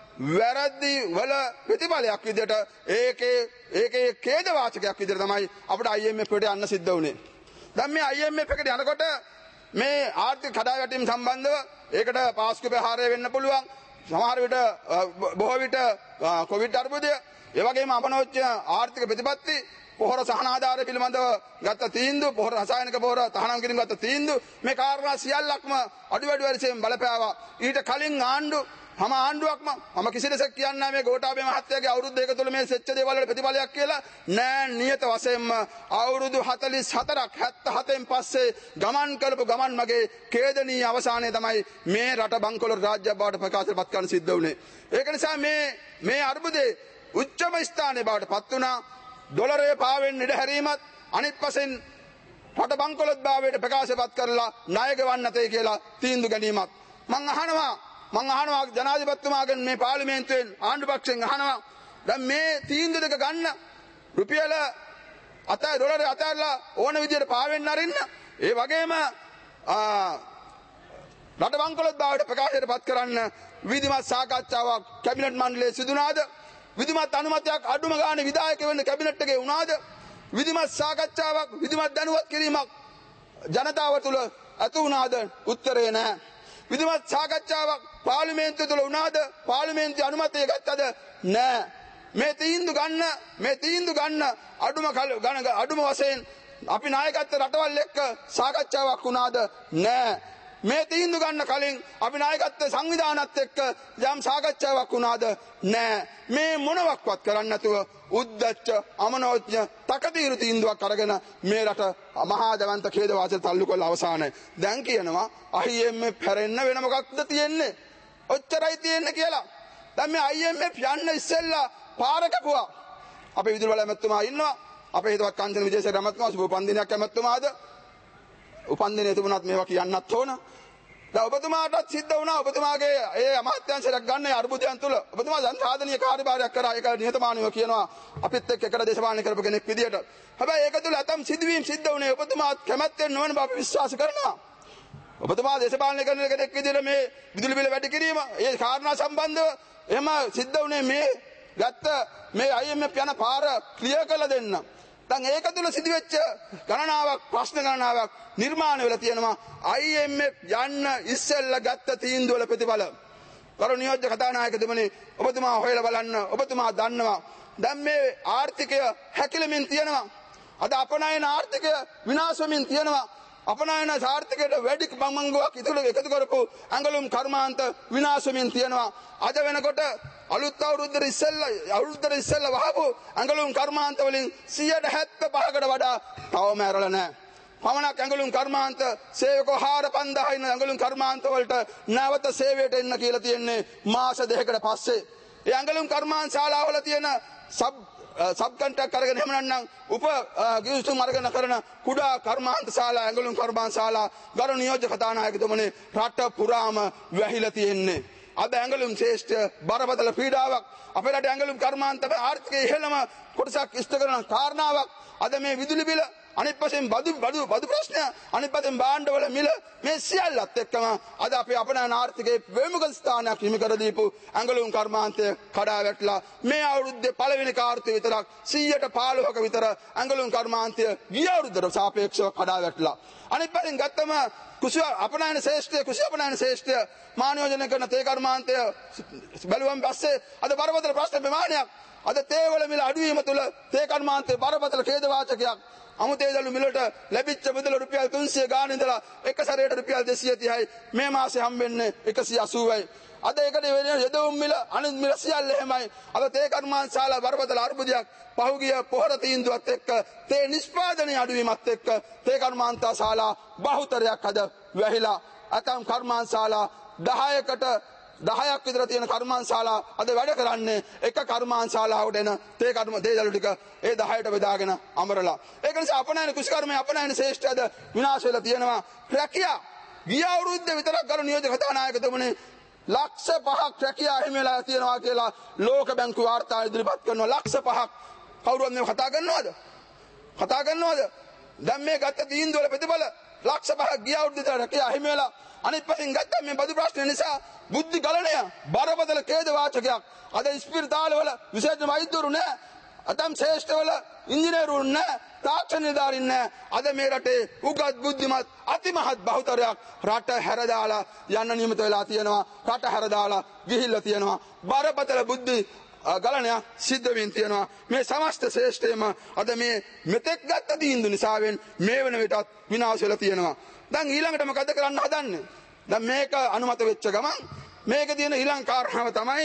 වැරදි වල ප්‍රතිඵලයක් විදිහට ඒකේ ඒකේ ඛේද වාචකයක් විදිහට තමයි අපිට I M F එකට යන්න සිද්ධ වුණේ. දැන් මේ I M F එකට යනකොට මේ ආර්ථික කඩාවැටීම් සම්බන්ධව ඒකට පාස්කු ප්‍රහාරය වෙන්න පුළුවන්. සමහර විට බොහෝ විට කොවිඩ් අර්බුදය ඒ වගේම අපනෝච්ච ආර්ථික ප්‍රතිපත්ති පොහොර සහනාධාර පිළිබඳව ගත්ත තීන්දුව පොහොර රසායනික පොහොර තහනම් කිරීම ගත්ත තීන්දුව මේ කාරණා සියල්ලක්ම අඩු වැඩි වශයෙන් බලපෑවා. ඊට කලින් ආණ්ඩු හැම ආණ්ඩුවක්ම මම කිසි දෙයක් කියන්නේ නැහැ මේ ගෝඨාභය මහත්තයාගේ අවුරුදු දෙක තුල මේ සෙච්ච දේවල් වල ප්‍රතිඵලයක් කියලා නෑ. නියත වශයෙන්ම අවුරුදු හතළිස් හතරක් හැත්තෑ හතෙන් පස්සේ ගමන් කරපු ගමන් මගේ ඛේදනීය අවසානය තමයි මේ රට බංකොලොත් රාජ්‍යයක් බවට ප්‍රකාශපත් කරන්න සිද්ධ වුණේ. ඒක නිසා මේ මේ අර්බුදේ උච්චම ස්ථානයේ බවට පත් වුණා. ඩොලරයේ පාවෙන් ඉඩ හැරීමත් අනිත් පසෙන් රට බංකොලොත් භාවයට ප්‍රකාශපත් කරලා ණය ගෙවන්න තේ කියලා තීන්දුව ගැනීමත් මම අහනවා මම අහනවා ජනාධිපතිතුමාගෙන් මේ පාර්ලිමේන්තුවෙන් ආණ්ඩු පක්ෂයෙන් අහනවා දැන් මේ තීන්දුව දෙක ගන්න රුපියල අත ඩොලරේ අතල්ලා ඕන විදියට පාවෙන්න අරින්න ඒ වගේම රට බංකොලොත් භාවයට ප්‍රකාශයටපත් කරන්න විධිමත් සාකච්ඡාවක් කැබිනට් මණ්ඩලයේ සිදුනාද? විධිමත් අනුමැතියක් අඩුම ගානේ විධායක වෙන්න කැබිනට් එකේ වුණාද? විධිමත් සාකච්ඡාවක් විධිමත් දැනුවත් කිරීමක් ජනතාව තුළ ඇති වුණාද? උත්තරේ නැහැ. විධිමත් සාකච්ඡාවක් පාර්ලිමේන්තුව තුළ වුණාද? පාර්ලිමේන්තුවේ අනුමැතිය ගත්තද? නැහැ. මේ තීන්දුව ගන්න මේ තීන්දුව ගන්න අඩුම අඩුම වශයෙන් අපි නායකත්ව රටවල් එක්ක සාකච්ඡාවක් වුණාද? නැහැ. මේ තීන්දුව ගන්න කලින් අපි නායකත්ව සංවිධානත් එක්ක යම් සාකච්ඡාවක් වුණාද? නැහැ. මේ මොනවත්වත් කරන්නේ නැතුව උද්දච්ච අමනෝඥ තකතිරු තීන්දුවක් අරගෙන මේ රට මහා දවන්ත ඛේද වාචක තල්ලු කළ අවසානයේ දැන් කියනවා I M F හැරෙන්න වෙන මොකක්ද තියෙන්නේ? ඔච්චරයි තියෙන්නේ කියලා. දැන් මේ I M F යන්න ඉස්සෙල්ලා පාර කපුවා. අපේ විදුලි බල ඇමතුමා ඉන්නවා. අපේ හිතවත් කාංචන විජේසේකර ඇමතුමා සුබ උපන්දිනයක් ඇමතුමාද? උපන්දිනේ තිබුණත් මේවා කියන්නත් ඕන. දැන් ඔබතුමාටත් සිද්ධ වුණා ඔබතුමාගේ ඒ අමාත්‍යාංශයක් ගන්න අර්බුදයන් තුල ඔබතුමා සංසාධනීය කාර්යභාරයක් කරා. ඒක නිහතමානීව කියනවා අපිත් එක්ක එකට දේශපාලනය කරපු කෙනෙක් විදියට. හැබැයි ඒක තුල ඇතම් සිදුවීම් සිද්ධ වුණේ ඔබතුමාත් කැමැත්තෙන් නොවන බව අපි විශ්වාස කරනවා. ඔබතුමා දේශපාලනය කරන කෙනෙක් විදියට මේ විදුලි බිල වැඩි කිරීම ඒ කාරණා සම්බන්ධව එහෙම සිද්ධ වුණේ මේ ගත්ත මේ I M F යන පාර ක්ලියර් කරලා දෙන්න. දැන් ඒක තුල සිදුවෙච්ච ගණනාවක් ප්‍රශ්න ගණනාවක් නිර්මාණය වෙලා තියෙනවා I M F යන්න ඉස්සෙල්ලා ගත්ත තීන්දුව වල ප්‍රතිඵල. කරු නියෝජ්‍ය කතානායකතුමනි ඔබතුමා හොයලා බලන්න ඔබතුමා දන්නවා දැන් මේ ආර්ථිකය හැකිලමින් තියෙනවා අද අපනයන ආර්ථිකය විනාශ වෙමින් තියෙනවා අපනයන ආර්ථිකයට වැඩි බංගුවක් ඉතුරු එකතු කරපු ඇඟලුම් කර්මාන්ත විනාශ වෙමින් තියෙනවා අද වෙනකොට අලුත් අවුරුද්දේ ඉස්සෙල්ලා අවුරුද්දේ ඉස්සෙල්ලා වහපු ඇඟලුම් කර්මාන්ත වලින් සියයට හැත්තෑ පහකට වඩා තවම ඇරලා නැහැ පමණක් ඇඟලුම් කර්මාන්ත සේවකෝ හාර පන්දාහයි ඇඟලුම් කර්මාන්ත වලට නැවත සේවයට එන්න කියලා තියෙන්නේ මාස දෙකකට පස්සේ. ඒ ඇඟලුම් කර්මාන්ත ශාලාවල තියෙන සබ් සබ් කොන්ට්‍රැක්ට් අරගෙන එහෙම නැත්නම් උප ගිවිසුම් අරගෙන කරන කුඩා කර්මාන්ත ශාලා ඇඟලුම් කර්මාන්ත ශාලා ගරු නියෝජ්‍ය කතානායකතුමනි රට පුරාම වැහිලා තියෙන්නේ. අද ඇඟලුම් ශ්‍රේෂ්ඨ බරපතල පීඩාවක් අපේ රට ඇඟලුම් කර්මාන්ත ආර්ථිකයේ ඉහළම කොටසක් ඉෂ්ට කරන කාරණාවක් අද මේ විදුලි බිල අනිත් පස්සේ බදු බදු බදු ප්‍රශ්න අනිත් පස්සේ භාණ්ඩවල මිල මේ සියල්ලත් එක්කම අද අපේ අපනයන ආර්ථිකයේ ප්‍රමුඛ ස්ථානයක් හිමි කර දීපු ඇඟලුම් කර්මාන්තය කඩා වැටලා මේ අවුරුද්දේ පළවෙනි කාර්යය විතරක් සියයට පහළොවක විතර ඇඟලුම් කර්මාන්තය ගිය අවුරුද්දට සාපේක්ෂව කඩා වැටලා අනිත් පැත්තෙන් ගත්තම කුසිය අපනයන ශ්‍රේෂ්ඨය කුසිය අපනයන ශ්‍රේෂ්ඨය මානවජන කරන තේ කර්මාන්තය බැලුවම පස්සේ අද බරපතල ප්‍රශ්න ප්‍රමාණයක් අද තේවල මිල අඩුවීම තුළ තේ කර්මාන්තයේ බරපතල ඛේදවාචකයක් අමුතේදළු මිලට ලැබිච්ච මුදල රුපියල් තුන්සිය ගාන ඉඳලා එක සැරේට රුපියල් දෙසිය තිහයි මේ මාසේ හම්බෙන්නේ එකසිය අසූවයි අද ඒකට වෙන යදවුම් මිල අනිත් මිල සියල්ල එහෙමයි අද තේ කර්මාන්ත ශාලා බරපතල අර්බුදයක් පහුගිය පොහොර තීන්දුවත් එක්ක තේ නිෂ්පාදනයේ අඩුවීමත් එක්ක තේ කර්මාන්ත ශාලා බහුතරයක් අද වැහිලා අතම් කර්මාන්ත ශාලා දහයකට දහයක් විතර තියෙන කර්මාන්ත ශාලා අද වැඩ කරන්නේ එක කර්මාන්ත ශාලාවට එන තේ කර්ම තේදළු ටික ඒ දහයට බෙදාගෙන අමරලා ඒක නිසා අපනයන කුෂ්කර්මයේ අපනයන ශ්‍රේෂ්ඨයද විනාශ වෙලා තියෙනවා රැකියා ගිය අවුරුද්දේ විතරක් ගරු නියෝජ්‍ය කතානායකතුමනි ලක්ෂ පහක් රැකියා හිමි වෙලා තියෙනවා කියලා ලෝක බැංකුව වාර්තා ඉදිරිපත් කරනවා ලක්ෂ පහක් කවුරුත් මේ කතා කරනවද කතා කරනවද දැන් මේ ගත්ත තීන්දුවල ප්‍රතිඵල ලක්ෂ පහක් ගිය අවුරුද්දේ රැකියා හිමි වෙලා අනිත් පැත්තෙන් ගත්තා මේ බදු ප්‍රශ්න නිසා බුද්ධි ගලණය බරපතල ඛේද වාචකයක් අද ස්පිරිතාලවල විශේෂ වෛද්‍යවරු නැහැ අතම් ශ්‍රේෂ්ඨවල ඉංජිනේරුවරු නැහැ තාක්ෂණ නිලධාරීන් නැහැ අද මේ රටේ උගත් බුද්ධිමත් අතිමහත් බහුතරයක් රට හැරදාලා යන්න නියමිත වෙලා තියෙනවා රට හැරදාලා ගිහිල්ලා තියෙනවා බරපතල බුද්ධි ගලණයක් සිද්ධ වෙමින් තියෙනවා මේ සමස්ත ශ්‍රේෂ්ඨයම අද මේ මෙතෙක් ගත්ත තීන්දුව නිසාවෙන් මේ වෙන විටත් විනාශ වෙලා තියෙනවා දැන් ඊළඟට මොකද කරන්න හදන්නේ දැන් මේක අනුමත වෙච්ච ගමන් මේකේ තියෙන ඊළඟ කාරණාව තමයි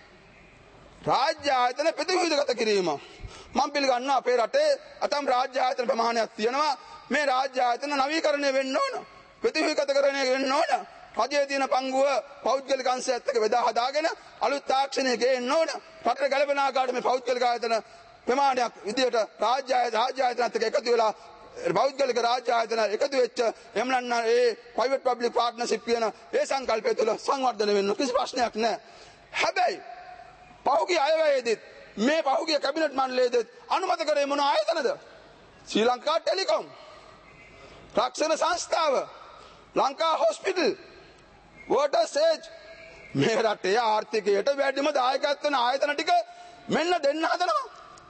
රාජ්‍ය ආයතන ප්‍රතිවිරුද්ධගත කිරීම මම පිළිගන්නවා අපේ රටේ අතම් රාජ්‍ය ආයතන ප්‍රමාණයක් තියෙනවා මේ රාජ්‍ය ආයතන නවීකරණය වෙන්න ඕන ප්‍රතිවිරුද්ධකරණය වෙන්න ඕන රජයේ තියෙන පංගුව පෞද්ගලික අංශයත් එක්ක බෙදා හදාගෙන අලුත් තාක්ෂණය ගේන්න ඕන රටේ ගැලපෙන ආකාරයට මේ පෞද්ගලික ආයතන ප්‍රමාණයක් විදියට රාජ්‍ය රාජ්‍ය ආයතනත් එක්ක එකතු වෙලා පෞද්ගලික රාජ්‍ය ආයතන එකතු වෙච්ච එහෙම නැත්නම් ඒ ප්‍රයිවට් පබ්ලික් පාර්ට්නර්ෂිප් කියන ඒ සංකල්පය තුළ සංවර්ධනය වෙන්න කිසි ප්‍රශ්නයක් නැහැ හැබැයි පහුගිය අයවැයේදීත් මේ පහුගිය කැබිනට් මණ්ඩලයේදීත් අනුමත කරේ මොන ආයතනද ශ්‍රී ලංකා ටෙලිකොම් රක්ෂණ සංස්ථාව ලංකා හොස්පිටල් වෝටර් සේජ් මේ රටේ ආර්ථිකයට වැඩිම දායකත්ව වෙන ආයතන ටික මෙන්න දෙන්න හදනවා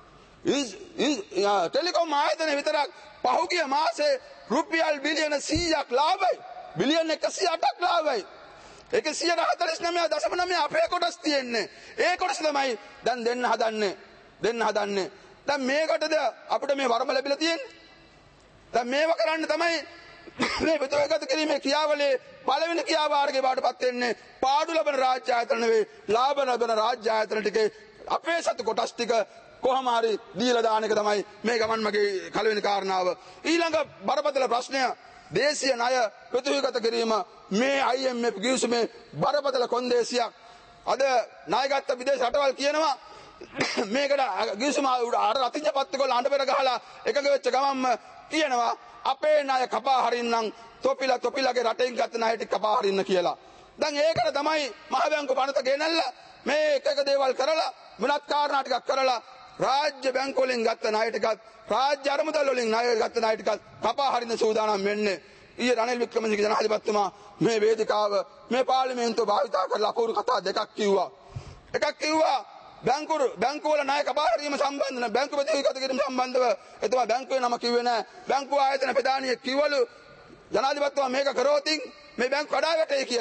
ටෙලිකොම් ආයතන විතරක් පහුගිය මාසේ රුපියල් බිලියන සීයක් ලාභයි බිලියන එකසිය අටක් ලාභයි ඒක සියයට හතළිස් නවය දශම නවය අපේ කොටස් තියෙන්නේ ඒ කොටස තමයි දැන් දෙන්න හදන්නේ දෙන්න හදන්නේ දැන් මේකටද අපිට මේ වරම ලැබිලා තියෙන්නේ දැන් මේව කරන්න තමයි මේ ප්‍රතිවගත කිරීමේ ක්‍රියාවලියේ පළවෙනි ක්‍රියාවාරකේ බාටපත් වෙන්නේ පාඩු ලබන රාජ්‍ය ආයතන නෙවෙයි ලාභ ලබන රාජ්‍ය ආයතන ටිකේ අපේ සතු කොටස් ටික කොහොම හරි දීලා දාන එක තමයි මේ ගමන් මගේ කලවෙනි කාරණාව ඊළඟ බරපතල ප්‍රශ්නය දේශීය ණය ප්‍රතිවගත කිරීම මේ I M F ගිවිසුමේ බරපතල කොන්දේසියක් අද ණයගත් විදේශ රටවල් කියනවා මේකට ගිවිසුම අර අතිංජ පත්තිකොල්ල අඬ පෙර ගහලා එකඟ වෙච්ච ගමන්ම කියනවා අපේ ණය කපා හරින්නම් තොපිලා තොපිලාගේ රටෙන් ගත්ත ණය ටික කපා හරින්න කියලා දැන් ඒකට තමයි මහ බැංකුව පනත ගෙනල්ලා මේ එක එක දේවල් කරලා වෙනත් කාරණා ටිකක් කරලා රාජ්‍ය බැංකුව වලින් ගත්ත ණය ටිකත් රාජ්‍ය අරමුදල් වලින් ණය ගත්ත ණය ටිකත් කපා හරින්න සූදානම් වෙන්නේ ඊයේ රනිල් වික්‍රමසිංහ ජනාධිපතිතුමා මේ වේදිකාව මේ පාර්ලිමේන්තුව භාවිතා කරලා අපූර්ව කතා දෙකක් කිව්වා එකක් කිව්වා බැංකුව බැංකුව වල ණය කපා හරීම සම්බන්ධව බැංකුව ප්‍රතිවිරුද්ධ කිරීම සම්බන්ධව එතුමා බැංකුවේ නම කිව්වේ නැහැ බැංකුව ආයතන ප්‍රධානියෙක් කිව්වලු ජනාධිපතිතුමා මේක කරෝතින් මේ බැංකුව කඩා වැටේ කියලා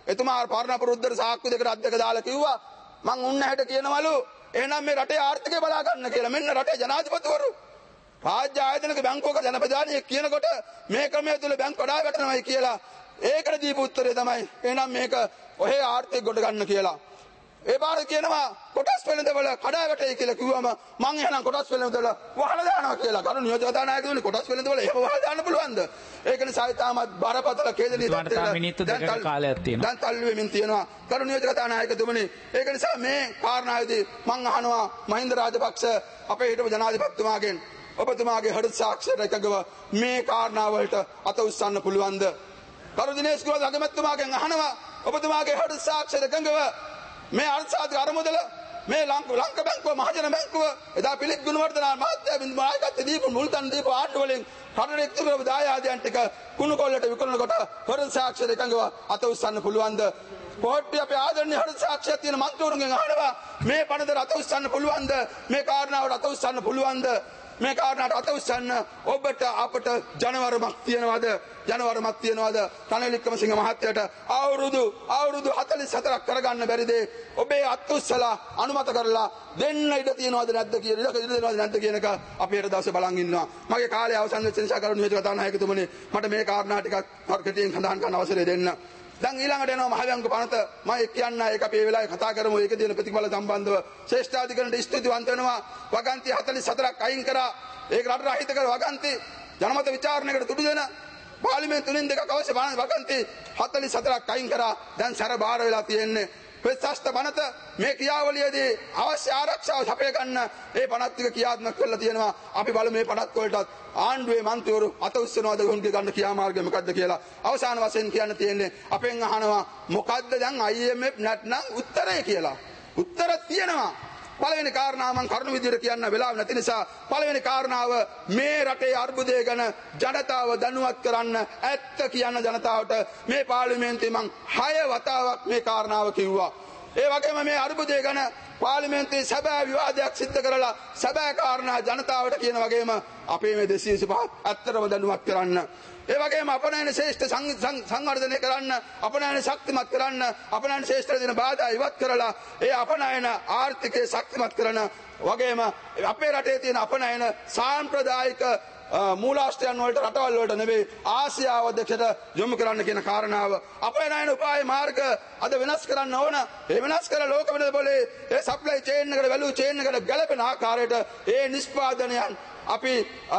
එතුමා පාරණ පුරුද්දට සාක්කු දෙකට අත් දෙක දාලා කිව්වා මං උන්න හැට කියනවලු එහෙනම් මේ රටේ ආර්ථිකය බලා ගන්න කියලා. මෙන්න රටේ ජනාධිපතිවරු රාජ්‍ය ආයතනක බැංකුවක ජනප්‍රධානියෙක් කියනකොට මේ ක්‍රමය තුල බැංකුව කඩා වැටෙනවායි කියලා ඒකට දීපු උත්තරේ තමයි එහෙනම් මේක ඔහේ ආර්ථික ගොඩ ගන්න කියලා. ඒ පාර කියනවා කොටස් වෙළඳවල කඩා වැටෙයි කියලා කිව්වම මං එහෙනම් කොටස් වෙළඳවල වහලා දානවා කියලා. කරු නියෝජක දානායකතුමනි කොටස් වෙළඳවල එහෙම වහලා දාන්න පුළුවන්ද? ඒක නිසා තාමත් බරපතල කේදනීය තත්ත්වයකට කාලයක් තියෙනවා. දැන් තල්ලු වෙමින් තියෙනවා. කරු නියෝජක දානායකතුමනි ඒක නිසා මේ කාරණාවේදී මං අහනවා මහින්ද රාජපක්ෂ අපේ හිටපු ජනාධිපතිතුමාගෙන් ඔබතුමාගේ හෘද සාක්ෂියට එකගව මේ කාරණාවලට අත උස්සන්න පුළුවන්ද? කරු දිනේෂ් ගුණවර්ධන අගමැතිතුමාගෙන් අහනවා ඔබතුමාගේ හෘද සාක්ෂියට එකගව මේ අර්ථසාධක අරමුදල මේ ලංක ලංක බැංකුව මහජන බැංකුව එදා පිළිත් ගුණවර්ධන මහත්තයා බින්දු නායකත්වයේ දීපු මුල්තන් දීපු ආණ්ඩු වලින් රටට එක්තු කරපු දායාදයන් ටික කුණු කොල්ලට විකුණනකොට හෘද සාක්ෂියට එකගව අත උස්සන්න පුළුවන්ද? පොට්ටි අපේ ආදරණීය හෘද සාක්ෂියක් තියෙන මන්ත්‍රීවරුන්ගෙන් අහනවා මේ පනතට අත උස්සන්න පුළුවන්ද? මේ කාරණාවට අත උස්සන්න පුළුවන්ද? මේ කාරණාවට අත උස්සන්න ඔබට අපට ජනවරමක් තියනවාද? ජනවරමක් තියනවාද? රනිල් වික්‍රමසිංහ මහත්තයාට අවුරුදු අවුරුදු හතළිස් හතරක් කරගන්න බැරිද? ඔබේ අත් උස්සලා අනුමත කරලා දෙන්න ඉඩ තියනවාද නැද්ද කියන ඉඩ දෙනවද නැද්ද කියන එක අපි හෙට දවසේ බලන් ඉන්නවා. මගේ කාලය අවසන් වෙච්ච නිසා කරුණු නියෝජක තානායකතුමනි මට මේ කාරණා ටිකක් කෙටියෙන් සඳහන් කරන්න අවසරය දෙන්න. දැන් ඊළඟට එනවා මහබැංකු පනත මම කියන්න ඒක අපි මේ වෙලාවේ කතා කරමු. ඒක දින ප්‍රතිඵල සම්බන්ධව ශ්‍රේෂ්ඨාධිකරණයට ස්තුතිවන්ත වෙනවා. වගන්ති හතළිස් හතරක් අයින් කරා. ඒක රට රහිත කර වගන්ති ජනමත විචාරණයකට තුඩු දෙන පාර්ලිමේන්තු තුනෙන් දෙකක් අවශ්‍ය වගන්ති හතළිස් හතරක් අයින් කරා. දැන් සැර බාර වෙලා තියෙන්නේ ප්‍රතිශස්ත පනත මේ ක්‍රියාවලියේදී අවශ්‍ය ආරක්ෂාව සපය ගන්න ඒ පනත් ටික ක්‍රියාත්මක කරලා තියෙනවා. අපි බලමු මේ පනත් වලටත් ආණ්ඩුවේ මන්ත්‍රීවරු අත උස්සනවාද උන්ගේ ගන්න ක්‍රියාමාර්ගය මොකද්ද කියලා. අවසාන වශයෙන් කියන්න තියෙන්නේ අපෙන් අහනවා මොකද්ද දැන් I M F නැත්නම් උත්තරය කියලා. උත්තර තියෙනවා. පළවෙනි කාරණාව මම කරුණු විදියට කියන්න වෙලාව නැති නිසා පළවෙනි කාරණාව මේ රටේ අර්බුදය ගැන ජනතාව දැනුවත් කරන්න ඇත්ත කියන්න ජනතාවට මේ පාර්ලිමේන්තුවේ මම හය වතාවක් මේ කාරණාව කිව්වා. ඒ වගේම මේ අර්බුදය ගැන පාර්ලිමේන්තුවේ සැබෑ විවාදයක් සිද්ධ කරලා සැබෑ කාරණා ජනතාවට කියන වගේම අපේ මේ දෙසිය විසිපහ ඇත්තටම දැනුවත් කරන්න. ඒ වගේම අපනයන ශ්‍රේෂ්ඨ සංවර්ධනය කරන්න, අපනයන ශක්තිමත් කරන්න, අපනයන ශ්‍රේෂ්ඨ දින බාධා ඉවත් කරලා ඒ අපනයන ආර්ථිකය ශක්තිමත් කරන වගේම අපේ රටේ තියෙන අපනයන සාම්ප්‍රදායික මූලාශ්‍රයන් වලට රටවල් වලට නෙවෙයි ආසියාව දෙකට යොමු කරන්න කියන කාරණාව අපේ නයන උපාය මාර්ග අද වෙනස් කරන්න ඕන. ඒ වෙනස් කරලා ලෝක වෙනද පොලේ ඒ සප්ලයි චේන් එකට වැලු චේන් එකට ගැලපෙන ආකාරයට ඒ නිෂ්පාදනයන් අපි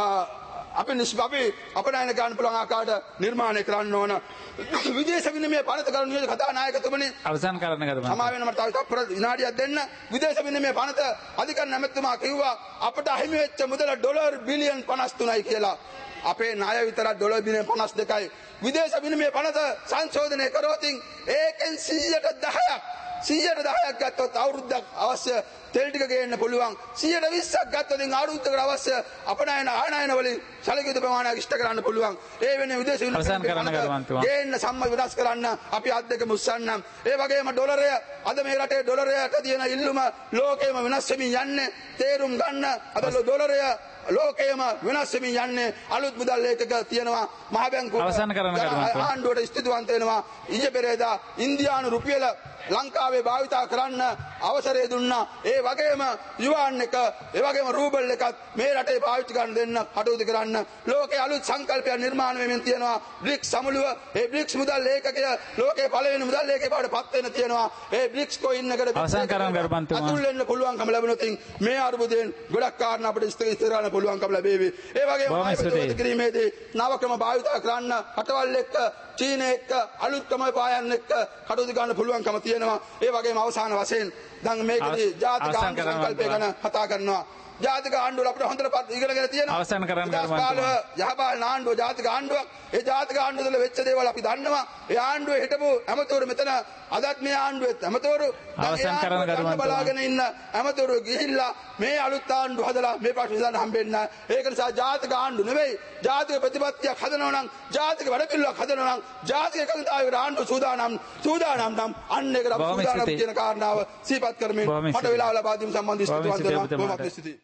අපි නිෂ්පාපි අපේ නයන ගන්න පුළුවන් ආකාරයට නිර්මාණය කරන්න ඕන. විදේශ විනිමය පනත කරුණු නියෝජක කතානායකතුමනි අවසන් කරන්න ගමන් සමා වෙන මට තව තප්පර විනාඩියක් දෙන්න. විදේශ විනිමය පනත අධිකරණ ඇමතුමා කිව්වා අපට අහිමි වෙච්ච මුදල ඩොලර් බිලියන් පනස් තුනයි කියලා. අපේ ණය විතරක් ඩොලර් බිලියන් පනස් දෙකයි. විදේශ විනිමය පනත සංශෝධනය කරොත් ඒකෙන් සීයට දහයක් සීයට දහයක් ගත්තොත් අවුරුද්දක් අවශ්‍ය තෙල් ටික ගේන්න පුළුවන්. සීයට විස්සක් ගත්තොත් අවුරුද්දකට අවශ්‍ය අපනයන ආනයන වලින් සැලකිය යුතු ප්‍රමාණයක් ඉෂ්ට කරන්න පුළුවන්. ඒ වෙන්නේ විදේශ විනිමය ගේන්න සම්මත වෙනස් කරන්න අපි අත් දෙක මුස්සන්නම්. ඒ වගේම ඩොලරය අද මේ රටේ ඩොලරයට තියෙන ඉල්ලුම ලෝකෙම වෙනස් වෙමින් යන්නේ. තේරුම් ගන්න අද ඩොලරය ලෝකයේම වෙනස් වෙමින් යන්නේ. අලුත් මුදල් ලේඛක තියෙනවා මහ බැංකුව ආණ්ඩුවට ස්තුතිවන්ත වෙනවා. ඊයේ පෙරේදා ඉන්දියානු රුපියල ලංකාවේ භාවිතා කරන්න අවසරය දුන්නා. ඒ වගේම යුවාන් එක ඒ වගේම රූබල් එකත් මේ රටේ පාවිච්චි කරන්න දෙන්න කටයුතු කරන්න ලෝකයේ අලුත් සංකල්පයක් නිර්මාණය වෙමින් තියෙනවා. බ්‍රික්ස් සමුළුව ඒ බ්‍රික්ස් මුදල් ලේඛකය ලෝකයේ පළවෙනි මුදල් ලේඛකය බවට පත් වෙන තියෙනවා. ඒ බ්‍රික්ස් කොයින් එකට අවසන් කරන්න ගරුපන්තුමා අතුල් වෙන්න පුළුවන්කම ලැබුණොත් මේ අර්බුදයෙන් ගොඩක් කාරණා අපිට ඉස්තර ඉස්තර කරන්න පුළුවන්කම ලැබේවි. ඒ වගේම ආයතන කිරීමේදී නවකම භාවිතා කරන්න රටවල් එක්ක චීන එක්ක අලුත් ක්‍රම පායන් එක්ක කටයුතු ගන්න පුළුවන්කම තියෙනවා. ඒ වගේම අවසාන වශයෙන් දැන් මේකදී ජාතික ආණ්ඩු සංකල්පය ගැන කතා කරනවා. ජාතික ආණ්ඩුව අපිට හොඳට ඉගෙනගෙන තියෙනවා. අවසන් කරන්න ගරුපන්තුමා යහපාලන ආණ්ඩුව ජාතික ආණ්ඩුවක්. ඒ ජාතික ආණ්ඩුව තුළ වෙච්ච දේවල් අපි දන්නවා. ඒ ආණ්ඩුවේ හිටපු ඇමතිවරු මෙතන අදත් මේ ආණ්ඩුවේ ඇමතිවරු අවසන් කරන්න ගරුපන්තුමා බලාගෙන ඉන්න ඇමතිවරු ගිහිල්ලා මේ අලුත් ආණ්ඩුව හදලා මේ ප්‍රශ්න විසඳන්න හම්බෙන්න. ඒක නිසා ජාතික ආණ්ඩුව නෙවෙයි ජාතික ප්‍රතිපත්තියක් හදනවා නම් ජාතික වැඩපිළිවෙලක් හදනවා නම් ජාතික එකඟතාවයකට ආණ්ඩුව සූදානම් සූදානම් නම් අන්න ඒකට අපි සූදානම් කියන කාරණාව සිහිපත් කරමින් මට වෙලාව ලබා දීම සම්බන්ධව ස්තුතිවන්ත වෙනවා. බොහොමත් ස්තුතියි.